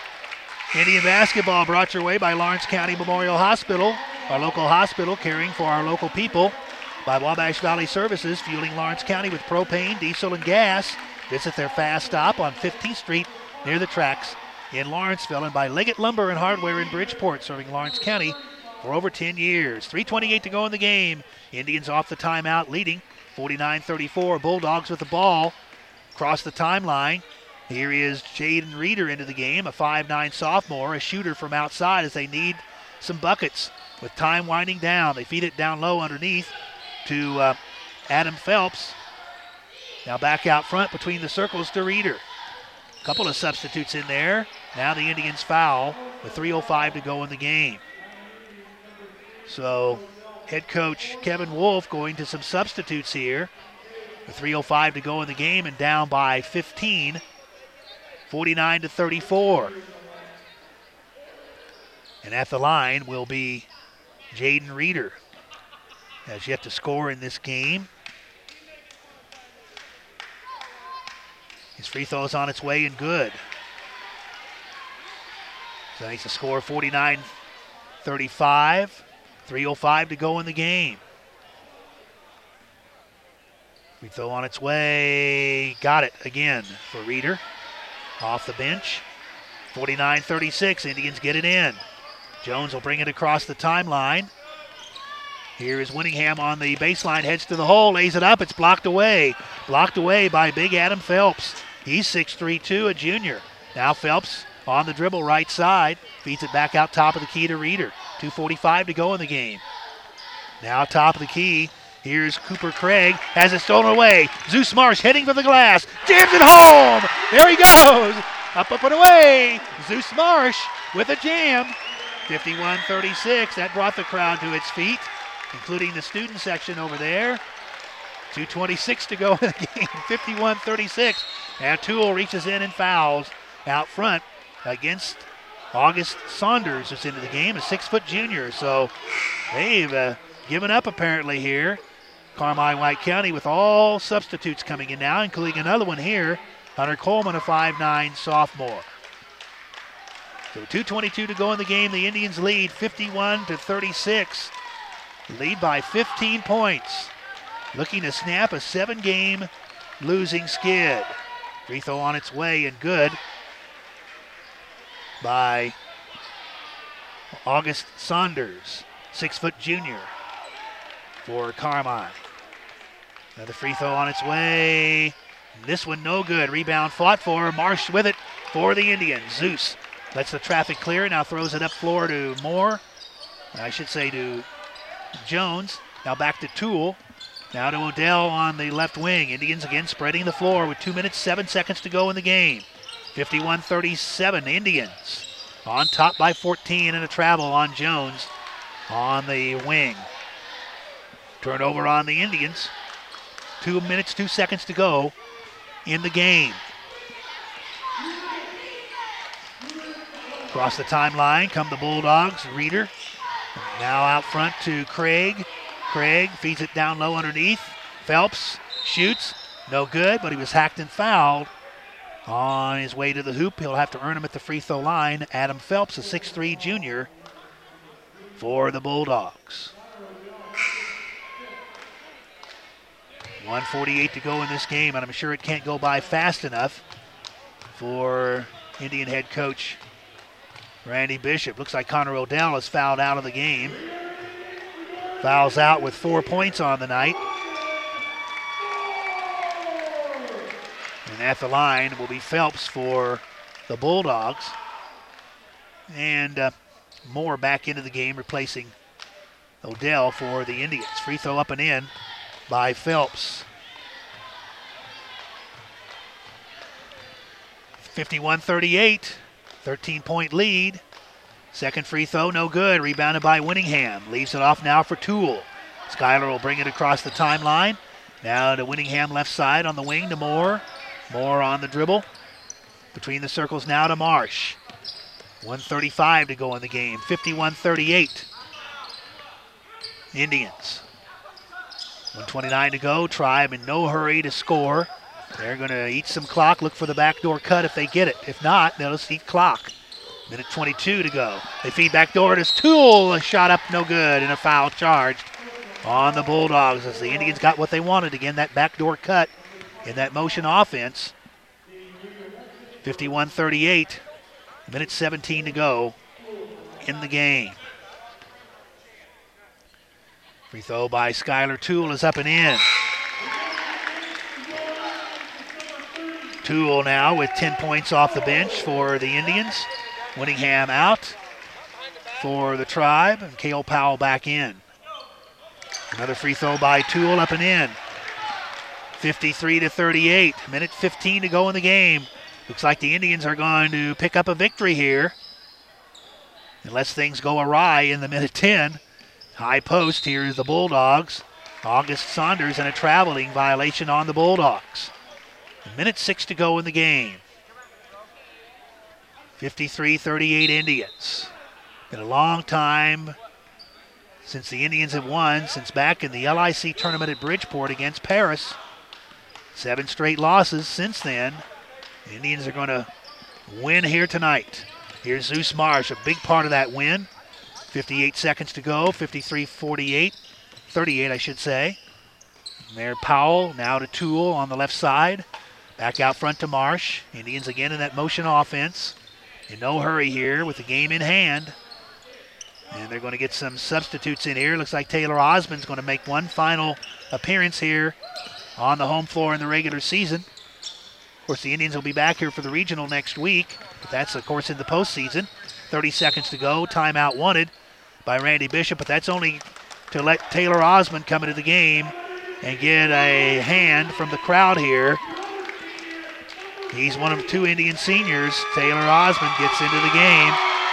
Indian basketball brought your way by Lawrence County Memorial Hospital, our local hospital caring for our local people. By Wabash Valley Services, fueling Lawrence County with propane, diesel, and gas. Visit their fast stop on 15th Street near the tracks in Lawrenceville. And by Leggett Lumber and Hardware in Bridgeport, serving Lawrence County for over 10 years. 3:28 to go in the game. Indians off the timeout, leading 49-34. Bulldogs with the ball across the timeline. Here is Jaden Reeder into the game, a 5'9 sophomore, a shooter from outside as they need some buckets. With time winding down, they feed it down low underneath to Adam Phelps. Now back out front between the circles to Reeder. A couple of substitutes in there. Now the Indians foul with 3:05 to go in the game. So head coach Kevin Wolf going to some substitutes here. With 3:05 to go in the game and down by 15, 49-34. And at the line will be Jaden Reeder. Has yet to score in this game. His free throw is on its way and good. So he needs to score 49-35. 3:05 to go in the game. Free throw on its way. Got it again for Reeder. Off the bench. 49-36. Indians get it in. Jones will bring it across the timeline. Here is Winningham on the baseline. Heads to the hole. Lays it up. It's blocked away. Blocked away by big Adam Phelps. He's 6'3", too, a junior. Now Phelps on the dribble right side. Feeds it back out top of the key to Reeder. 2:45 to go in the game. Now top of the key. Here's Cooper Craig. Has it stolen away. Zeus Marsh heading for the glass. Jams it home. There he goes. Up and away. Zeus Marsh with a jam. 51-36. That brought the crowd to its feet, including the student section over there. 2:26 to go in the game. 51-36. And Toole reaches in and fouls out front against August Saunders, who's into the game, a 6-foot junior. So they've given up apparently here. Carmi White County with all substitutes coming in now, including another one here, Hunter Coleman, a 5'9 sophomore. So 2:22 to go in the game. The Indians lead 51-36. Lead by 15 points. Looking to snap a 7-game losing skid. Free throw on its way and good by August Saunders, 6-foot junior for Carmi. Another free throw on its way. This one no good. Rebound fought for. Marsh with it for the Indians. Zeus lets the traffic clear. Now throws it up floor to Moore. I should say to Jones. Now back to Toole. Now to Odell on the left wing. Indians again spreading the floor with 2 minutes, 7 seconds to go in the game. 51-37 Indians. On top by 14 and a travel on Jones on the wing. Turnover on the Indians. 2 minutes, 2 seconds to go in the game. Across the timeline come the Bulldogs. Reeder now out front to Craig. Craig feeds it down low underneath. Phelps shoots. No good, but he was hacked and fouled on his way to the hoop. He'll have to earn him at the free throw line. Adam Phelps, a 6'3 junior for the Bulldogs. 1:48 to go in this game, and I'm sure it can't go by fast enough for Indian head coach Randy Bishop. Looks like Connor Odell is fouled out of the game. Fouls out with 4 points on the night. And at the line will be Phelps for the Bulldogs. And Moore back into the game, replacing Odell for the Indians. Free throw up and in by Phelps. 51-38, 13-point lead. Second free throw, no good. Rebounded by Winningham. Leaves it off now for Toole. Schuyler will bring it across the timeline. Now to Winningham left side on the wing to Moore. Moore on the dribble. Between the circles now to Marsh. 1:35 to go in the game. 51-38. Indians. 1:29 to go. Tribe in no hurry to score. They're going to eat some clock, look for the backdoor cut if they get it. If not, they'll just eat clock. Minute 22 to go. They feed back door to Toole. A shot up, no good, and a foul charged on the Bulldogs as the Indians got what they wanted. Again, that backdoor cut in that motion offense. 51-38. Minute 17 to go in the game. Free throw by Schuyler Toole is up and in. Toole now with 10 points off the bench for the Indians. Winningham out for the Tribe, and Cale Powell back in. Another free throw by Toole up and in. 53-38. Minute 15 to go in the game. Looks like the Indians are going to pick up a victory here, unless things go awry in the minute 10. High post here is the Bulldogs. August Saunders and a traveling violation on the Bulldogs. Minute 6 to go in the game. 53-38 Indians. Been a long time since the Indians have won, since back in the LIC tournament at Bridgeport against Paris. 7 straight losses since then. The Indians are going to win here tonight. Here's Zeus Marsh, a big part of that win. 58 seconds to go, 53-48, 38 I should say. And there Powell, now to Toole on the left side. Back out front to Marsh. Indians again in that motion offense. In no hurry here with the game in hand. And they're going to get some substitutes in here. Looks like Taylor Osmond's going to make one final appearance here on the home floor in the regular season. Of course, the Indians will be back here for the regional next week. But that's, of course, in the postseason. 30 seconds to go. Timeout wanted by Randy Bishop. But that's only to let Taylor Osmond come into the game and get a hand from the crowd here. He's one of 2 Indian seniors. Taylor Osmond gets into the game.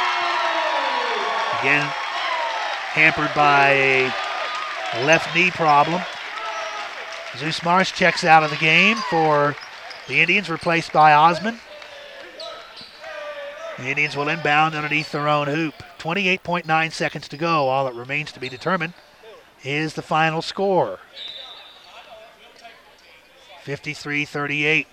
Again, hampered by a left knee problem. Zeus Marsh checks out of the game for the Indians, replaced by Osmond. The Indians will inbound underneath their own hoop. 28.9 seconds to go. All that remains to be determined is the final score. 53-38.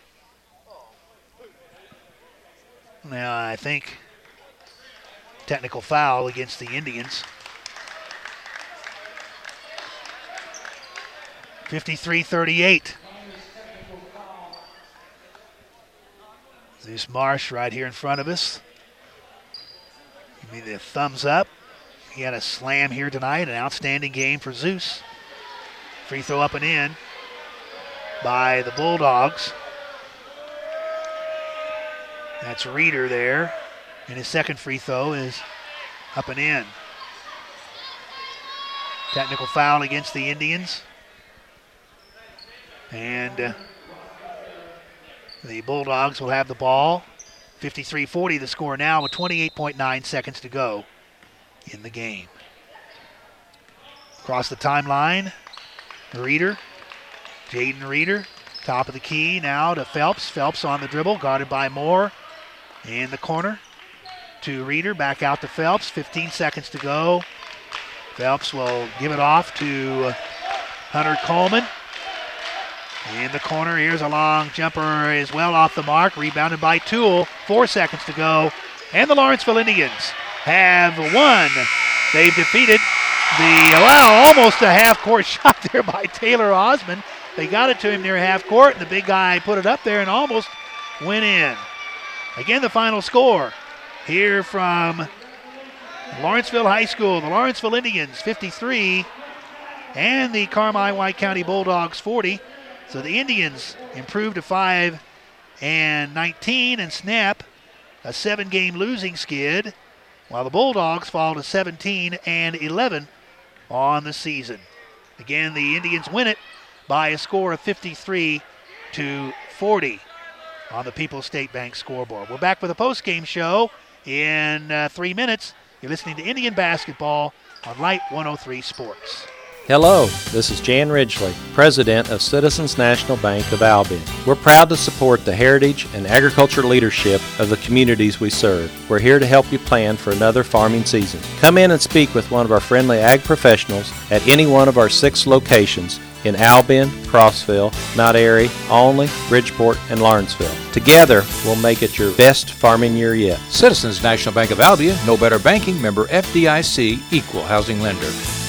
Now, I think technical foul against the Indians. 53-38. Zeus Marsh right here in front of us. Give me the thumbs up. He had a slam here tonight, an outstanding game for Zeus. Free throw up and in by the Bulldogs. That's Reeder there. And his second free throw is up and in. Technical foul against the Indians. And the Bulldogs will have the ball. 53-40 the score now with 28.9 seconds to go in the game. Across the timeline, Reeder, Jaden Reeder, top of the key now to Phelps. Phelps on the dribble, guarded by Moore. In the corner to Reeder, back out to Phelps. 15 seconds to go. Phelps will give it off to Hunter Coleman. In the corner, here's a long jumper is well off the mark. Rebounded by Toole. 4 seconds to go. And the Lawrenceville Indians have won. They've defeated almost a half-court shot there by Taylor Osmond. They got it to him near half court, and the big guy put it up there and almost went in. Again, the final score here from Lawrenceville High School. The Lawrenceville Indians 53 and the Carmi White County Bulldogs 40. So the Indians improved to 5-19 and snap a 7-game losing skid, while the Bulldogs fall to 17-11 on the season. Again, the Indians win it by a score of 53-40 on the People's State Bank scoreboard. We're back with a post-game show in 3 minutes. You're listening to Indian Basketball on Light 103 Sports. Hello, this is Jan Ridgely, President of Citizens National Bank of Albion. We're proud to support the heritage and agriculture leadership of the communities we serve. We're here to help you plan for another farming season. Come in and speak with one of our friendly ag professionals at any one of our 6 locations in Albion, Crossville, Mount Airy, Olney, Bridgeport, and Lawrenceville. Together, we'll make it your best farming year yet. Citizens National Bank of Albion, no better banking, member FDIC, equal housing lender.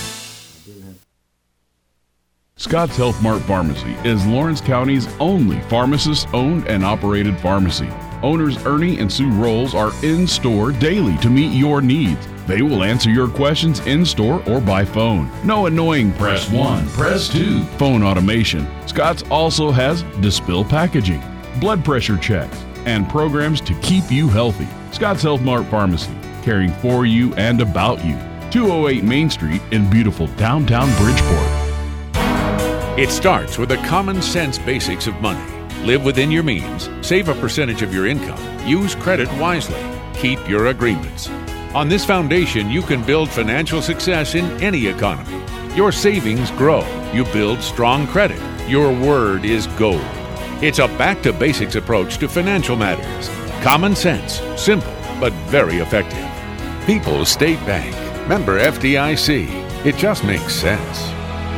Scott's Health Mart Pharmacy is Lawrence County's only pharmacist-owned and operated pharmacy. Owners Ernie and Sue Rolls are in-store daily to meet your needs. They will answer your questions in-store or by phone. No annoying press 1, press 2 phone automation. Scott's also has Dispill packaging, blood pressure checks, and programs to keep you healthy. Scott's Health Mart Pharmacy, caring for you and about you. 208 Main Street in beautiful downtown Bridgeport. It starts with the common sense basics of money. Live within your means, save a percentage of your income, use credit wisely, keep your agreements. On this foundation, you can build financial success in any economy. Your savings grow, you build strong credit, your word is gold. It's a back-to-basics approach to financial matters. Common sense, simple, but very effective. People's State Bank, member FDIC. It just makes sense.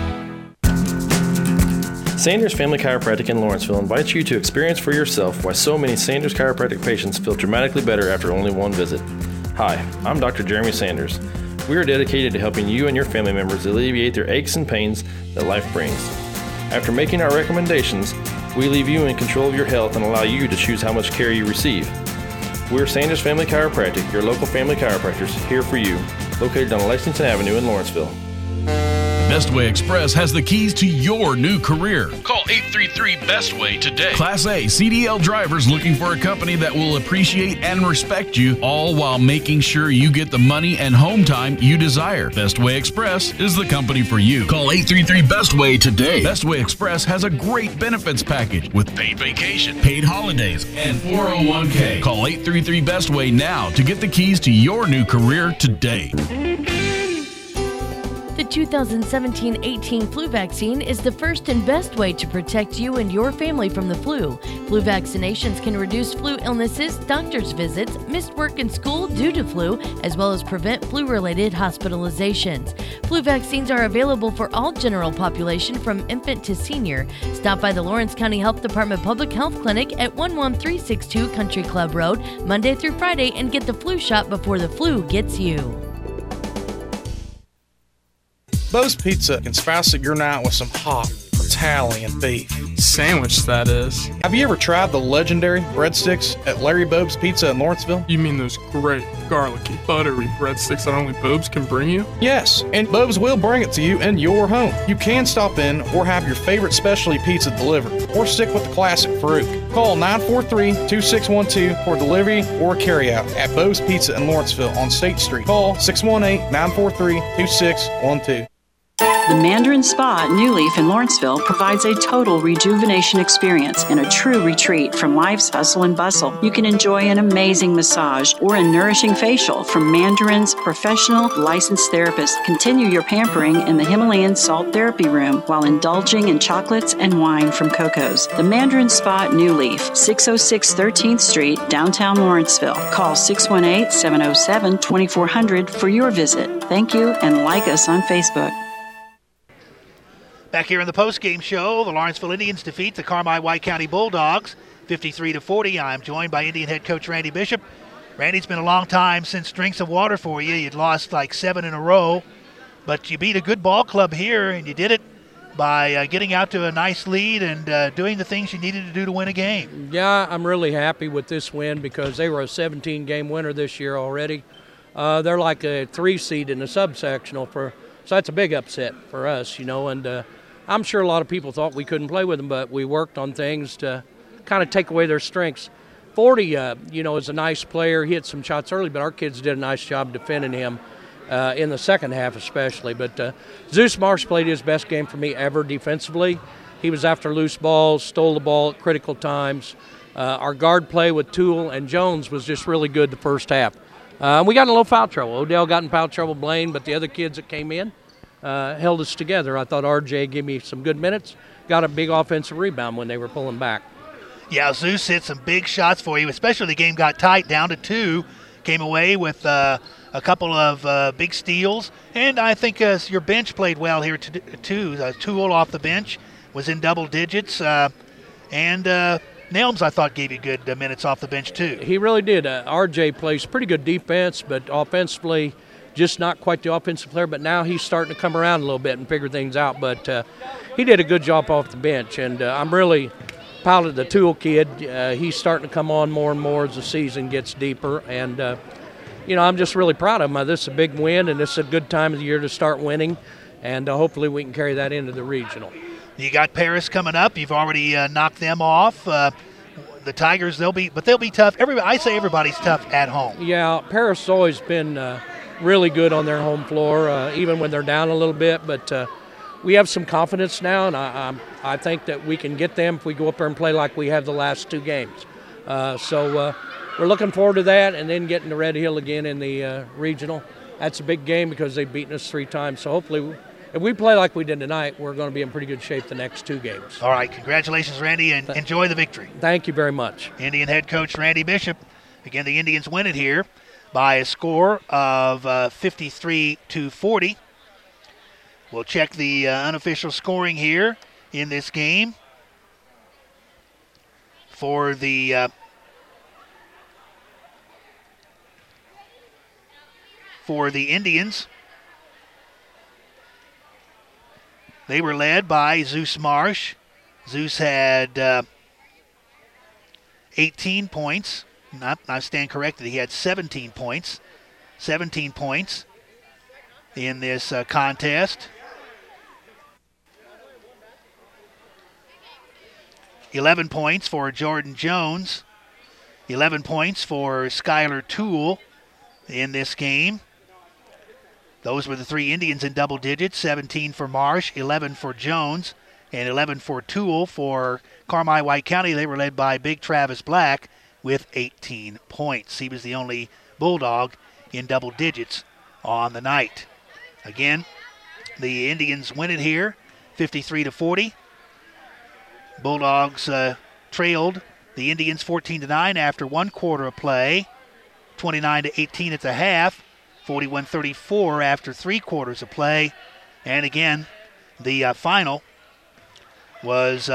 Sanders Family Chiropractic in Lawrenceville invites you to experience for yourself why so many Sanders Chiropractic patients feel dramatically better after only one visit. Hi, I'm Dr. Jeremy Sanders. We are dedicated to helping you and your family members alleviate their aches and pains that life brings. After making our recommendations, we leave you in control of your health and allow you to choose how much care you receive. We're Sanders Family Chiropractic, your local family chiropractors, here for you, located on Lexington Avenue in Lawrenceville. Bestway Express has the keys to your new career. Call 833-BESTWAY today. Class A CDL drivers looking for a company that will appreciate and respect you, all while making sure you get the money and home time you desire. Bestway Express is the company for you. Call 833-BESTWAY today. Bestway Express has a great benefits package with paid vacation, paid holidays, and 401k. Call 833-BESTWAY now to get the keys to your new career today. The 2017-18 flu vaccine is the first and best way to protect you and your family from the flu. Flu vaccinations can reduce flu illnesses, doctor's visits, missed work and school due to flu, as well as prevent flu-related hospitalizations. Flu vaccines are available for all general population from infant to senior. Stop by the Lawrence County Health Department Public Health Clinic at 11362 Country Club Road, Monday through Friday, and get the flu shot before the flu gets you. Bo's Pizza can spice up your night with some hot Italian beef. Sandwich, that is. Have you ever tried the legendary breadsticks at Larry Bobe's Pizza in Lawrenceville? You mean those great, garlicky, buttery breadsticks that only Bobe's can bring you? Yes, and Bobe's will bring it to you in your home. You can stop in or have your favorite specialty pizza delivered, or stick with the classic Farouk. Call 943-2612 for delivery or carryout at Bobe's Pizza in Lawrenceville on State Street. Call 618-943-2612. The Mandarin Spa at New Leaf in Lawrenceville provides a total rejuvenation experience and a true retreat from life's hustle and bustle. You can enjoy an amazing massage or a nourishing facial from Mandarin's professional licensed therapists. Continue your pampering in the Himalayan Salt Therapy Room while indulging in chocolates and wine from Coco's. The Mandarin Spa at New Leaf, 606 13th Street, downtown Lawrenceville. Call 618-707-2400 for your visit. Thank you, and like us on Facebook. Back here in the postgame show, the Lawrenceville Indians defeat the Carmi White County Bulldogs 53-40. I'm joined by Indian head coach Randy Bishop. Randy, it's been a long time since drinks of water for you. You'd lost like 7 in a row, but you beat a good ball club here, and you did it by getting out to a nice lead and doing the things you needed to do to win a game. Yeah, I'm really happy with this win because they were a 17-game winner this year already. They're like a 3 seed in the subsectional, so that's a big upset for us, and I'm sure a lot of people thought we couldn't play with them, but we worked on things to kind of take away their strengths. 40, is a nice player. He hit some shots early, but our kids did a nice job defending him in the second half especially. But Zeus Marsh played his best game for me ever defensively. He was after loose balls, stole the ball at critical times. Our guard play with Toole and Jones was just really good the first half. We got in a little foul trouble. Odell got in foul trouble, Blaine, but the other kids that came in held us together. I thought RJ gave me some good minutes, got a big offensive rebound when they were pulling back. Yeah, Zeus hit some big shots for you, especially the game got tight down to 2, came away with a couple of big steals, and I think your bench played well here too. Toole off the bench was in double digits, and Nelms, I thought, gave you good minutes off the bench too. He really did. RJ plays pretty good defense, but offensively just not quite the offensive player, but now he's starting to come around a little bit and figure things out. But he did a good job off the bench, and I'm really proud of the Toole kid. He's starting to come on more and more as the season gets deeper, and I'm just really proud of him. This is a big win, and this is a good time of the year to start winning, and hopefully we can carry that into the regional. You got Paris coming up. You've already knocked them off. The Tigers, they'll be tough. I say everybody's tough at home. Yeah, Paris has always been really good on their home floor, even when they're down a little bit. But we have some confidence now, and I think that we can get them if we go up there and play like we have the last 2 games. So we're looking forward to that, and then getting to Red Hill again in the regional. That's a big game because they've beaten us 3 times. So hopefully, if we play like we did tonight, we're going to be in pretty good shape the next 2 games. All right, congratulations, Randy, and enjoy the victory. Thank you very much. Indian head coach Randy Bishop. Again, the Indians win it here by a score of 53-40. We'll check the unofficial scoring here in this game for the Indians. They were led by Zeus Marsh. Zeus had 18 points. I stand corrected. He had 17 points. 17 points in this contest. 11 points for Jordan Jones. 11 points for Skylar Toole in this game. Those were the 3 Indians in double digits. 17 for Marsh, 11 for Jones, and 11 for Toole. For Carmi White County, they were led by Big Travis Black with 18 points. He was the only Bulldog in double digits on the night. Again, the Indians win it here, 53-40. Bulldogs trailed the Indians 14-9 after 1 quarter of play, 29-18 at the half, 41-34 after 3 quarters of play. And again, the final was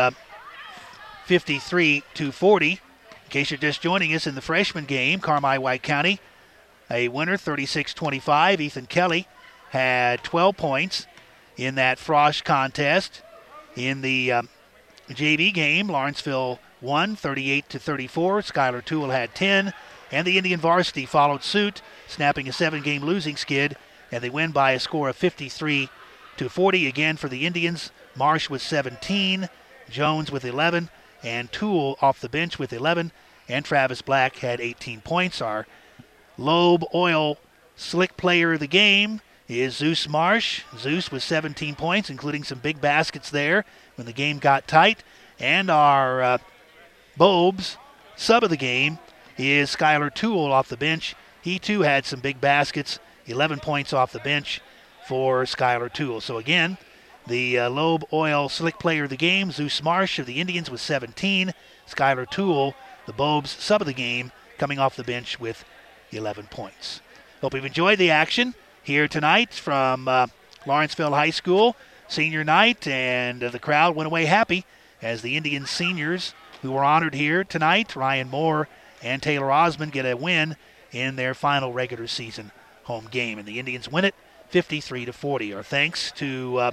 53-40. In case you're just joining us in the freshman game, Carmi-White County, a winner, 36-25. Ethan Kelly had 12 points in that Frosh contest. In the JV game, Lawrenceville won 38-34. Skylar Toole had 10. And the Indian varsity followed suit, snapping a 7-game losing skid, and they win by a score of 53-40. Again for the Indians, Marsh with 17, Jones with 11, and Toole off the bench with 11, and Travis Black had 18 points. Our Loeb Oil Slick player of the game is Zeus Marsh. Zeus with 17 points, including some big baskets there when the game got tight. And our Bobes sub of the game is Skylar Toole off the bench. He too had some big baskets, 11 points off the bench for Skylar Toole. So again, the Loeb Oil Slick player of the game, Zeus Marsh of the Indians with 17. Skylar Toole, the Bobes sub of the game, coming off the bench with 11 points. Hope you've enjoyed the action here tonight from Lawrenceville High School. Senior night, and the crowd went away happy as the Indian seniors who were honored here tonight, Ryan Moore and Taylor Osmond, get a win in their final regular season home game. And the Indians win it 53-40. Our thanks to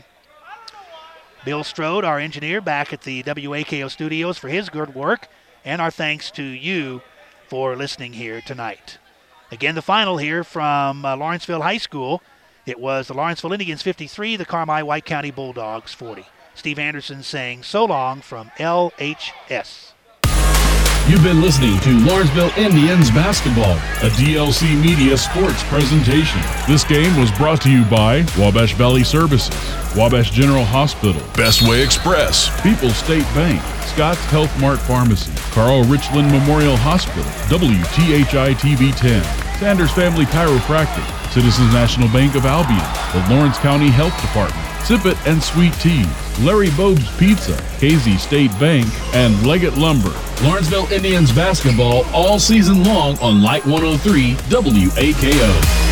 Bill Strode, our engineer, back at the WAKO studios for his good work. And our thanks to you for listening here tonight. Again, the final here from Lawrenceville High School. It was the Lawrenceville Indians 53, the Carmi-White County Bulldogs 40. Steve Anderson saying so long from LHS. You've been listening to Lawrenceville Indians Basketball, a DLC Media sports presentation. This game was brought to you by Wabash Valley Services, Wabash General Hospital, Bestway Express, People's State Bank, Scott's Health Mart Pharmacy, Carl Richland Memorial Hospital, WTHI TV 10, Sanders Family Chiropractic, Citizens National Bank of Albion, the Lawrence County Health Department, Sip It and Sweet Teas, Larry Bobe's Pizza, KZ State Bank, and Leggett Lumber. Lawrenceville Indians basketball all season long on Light 103 WAKO.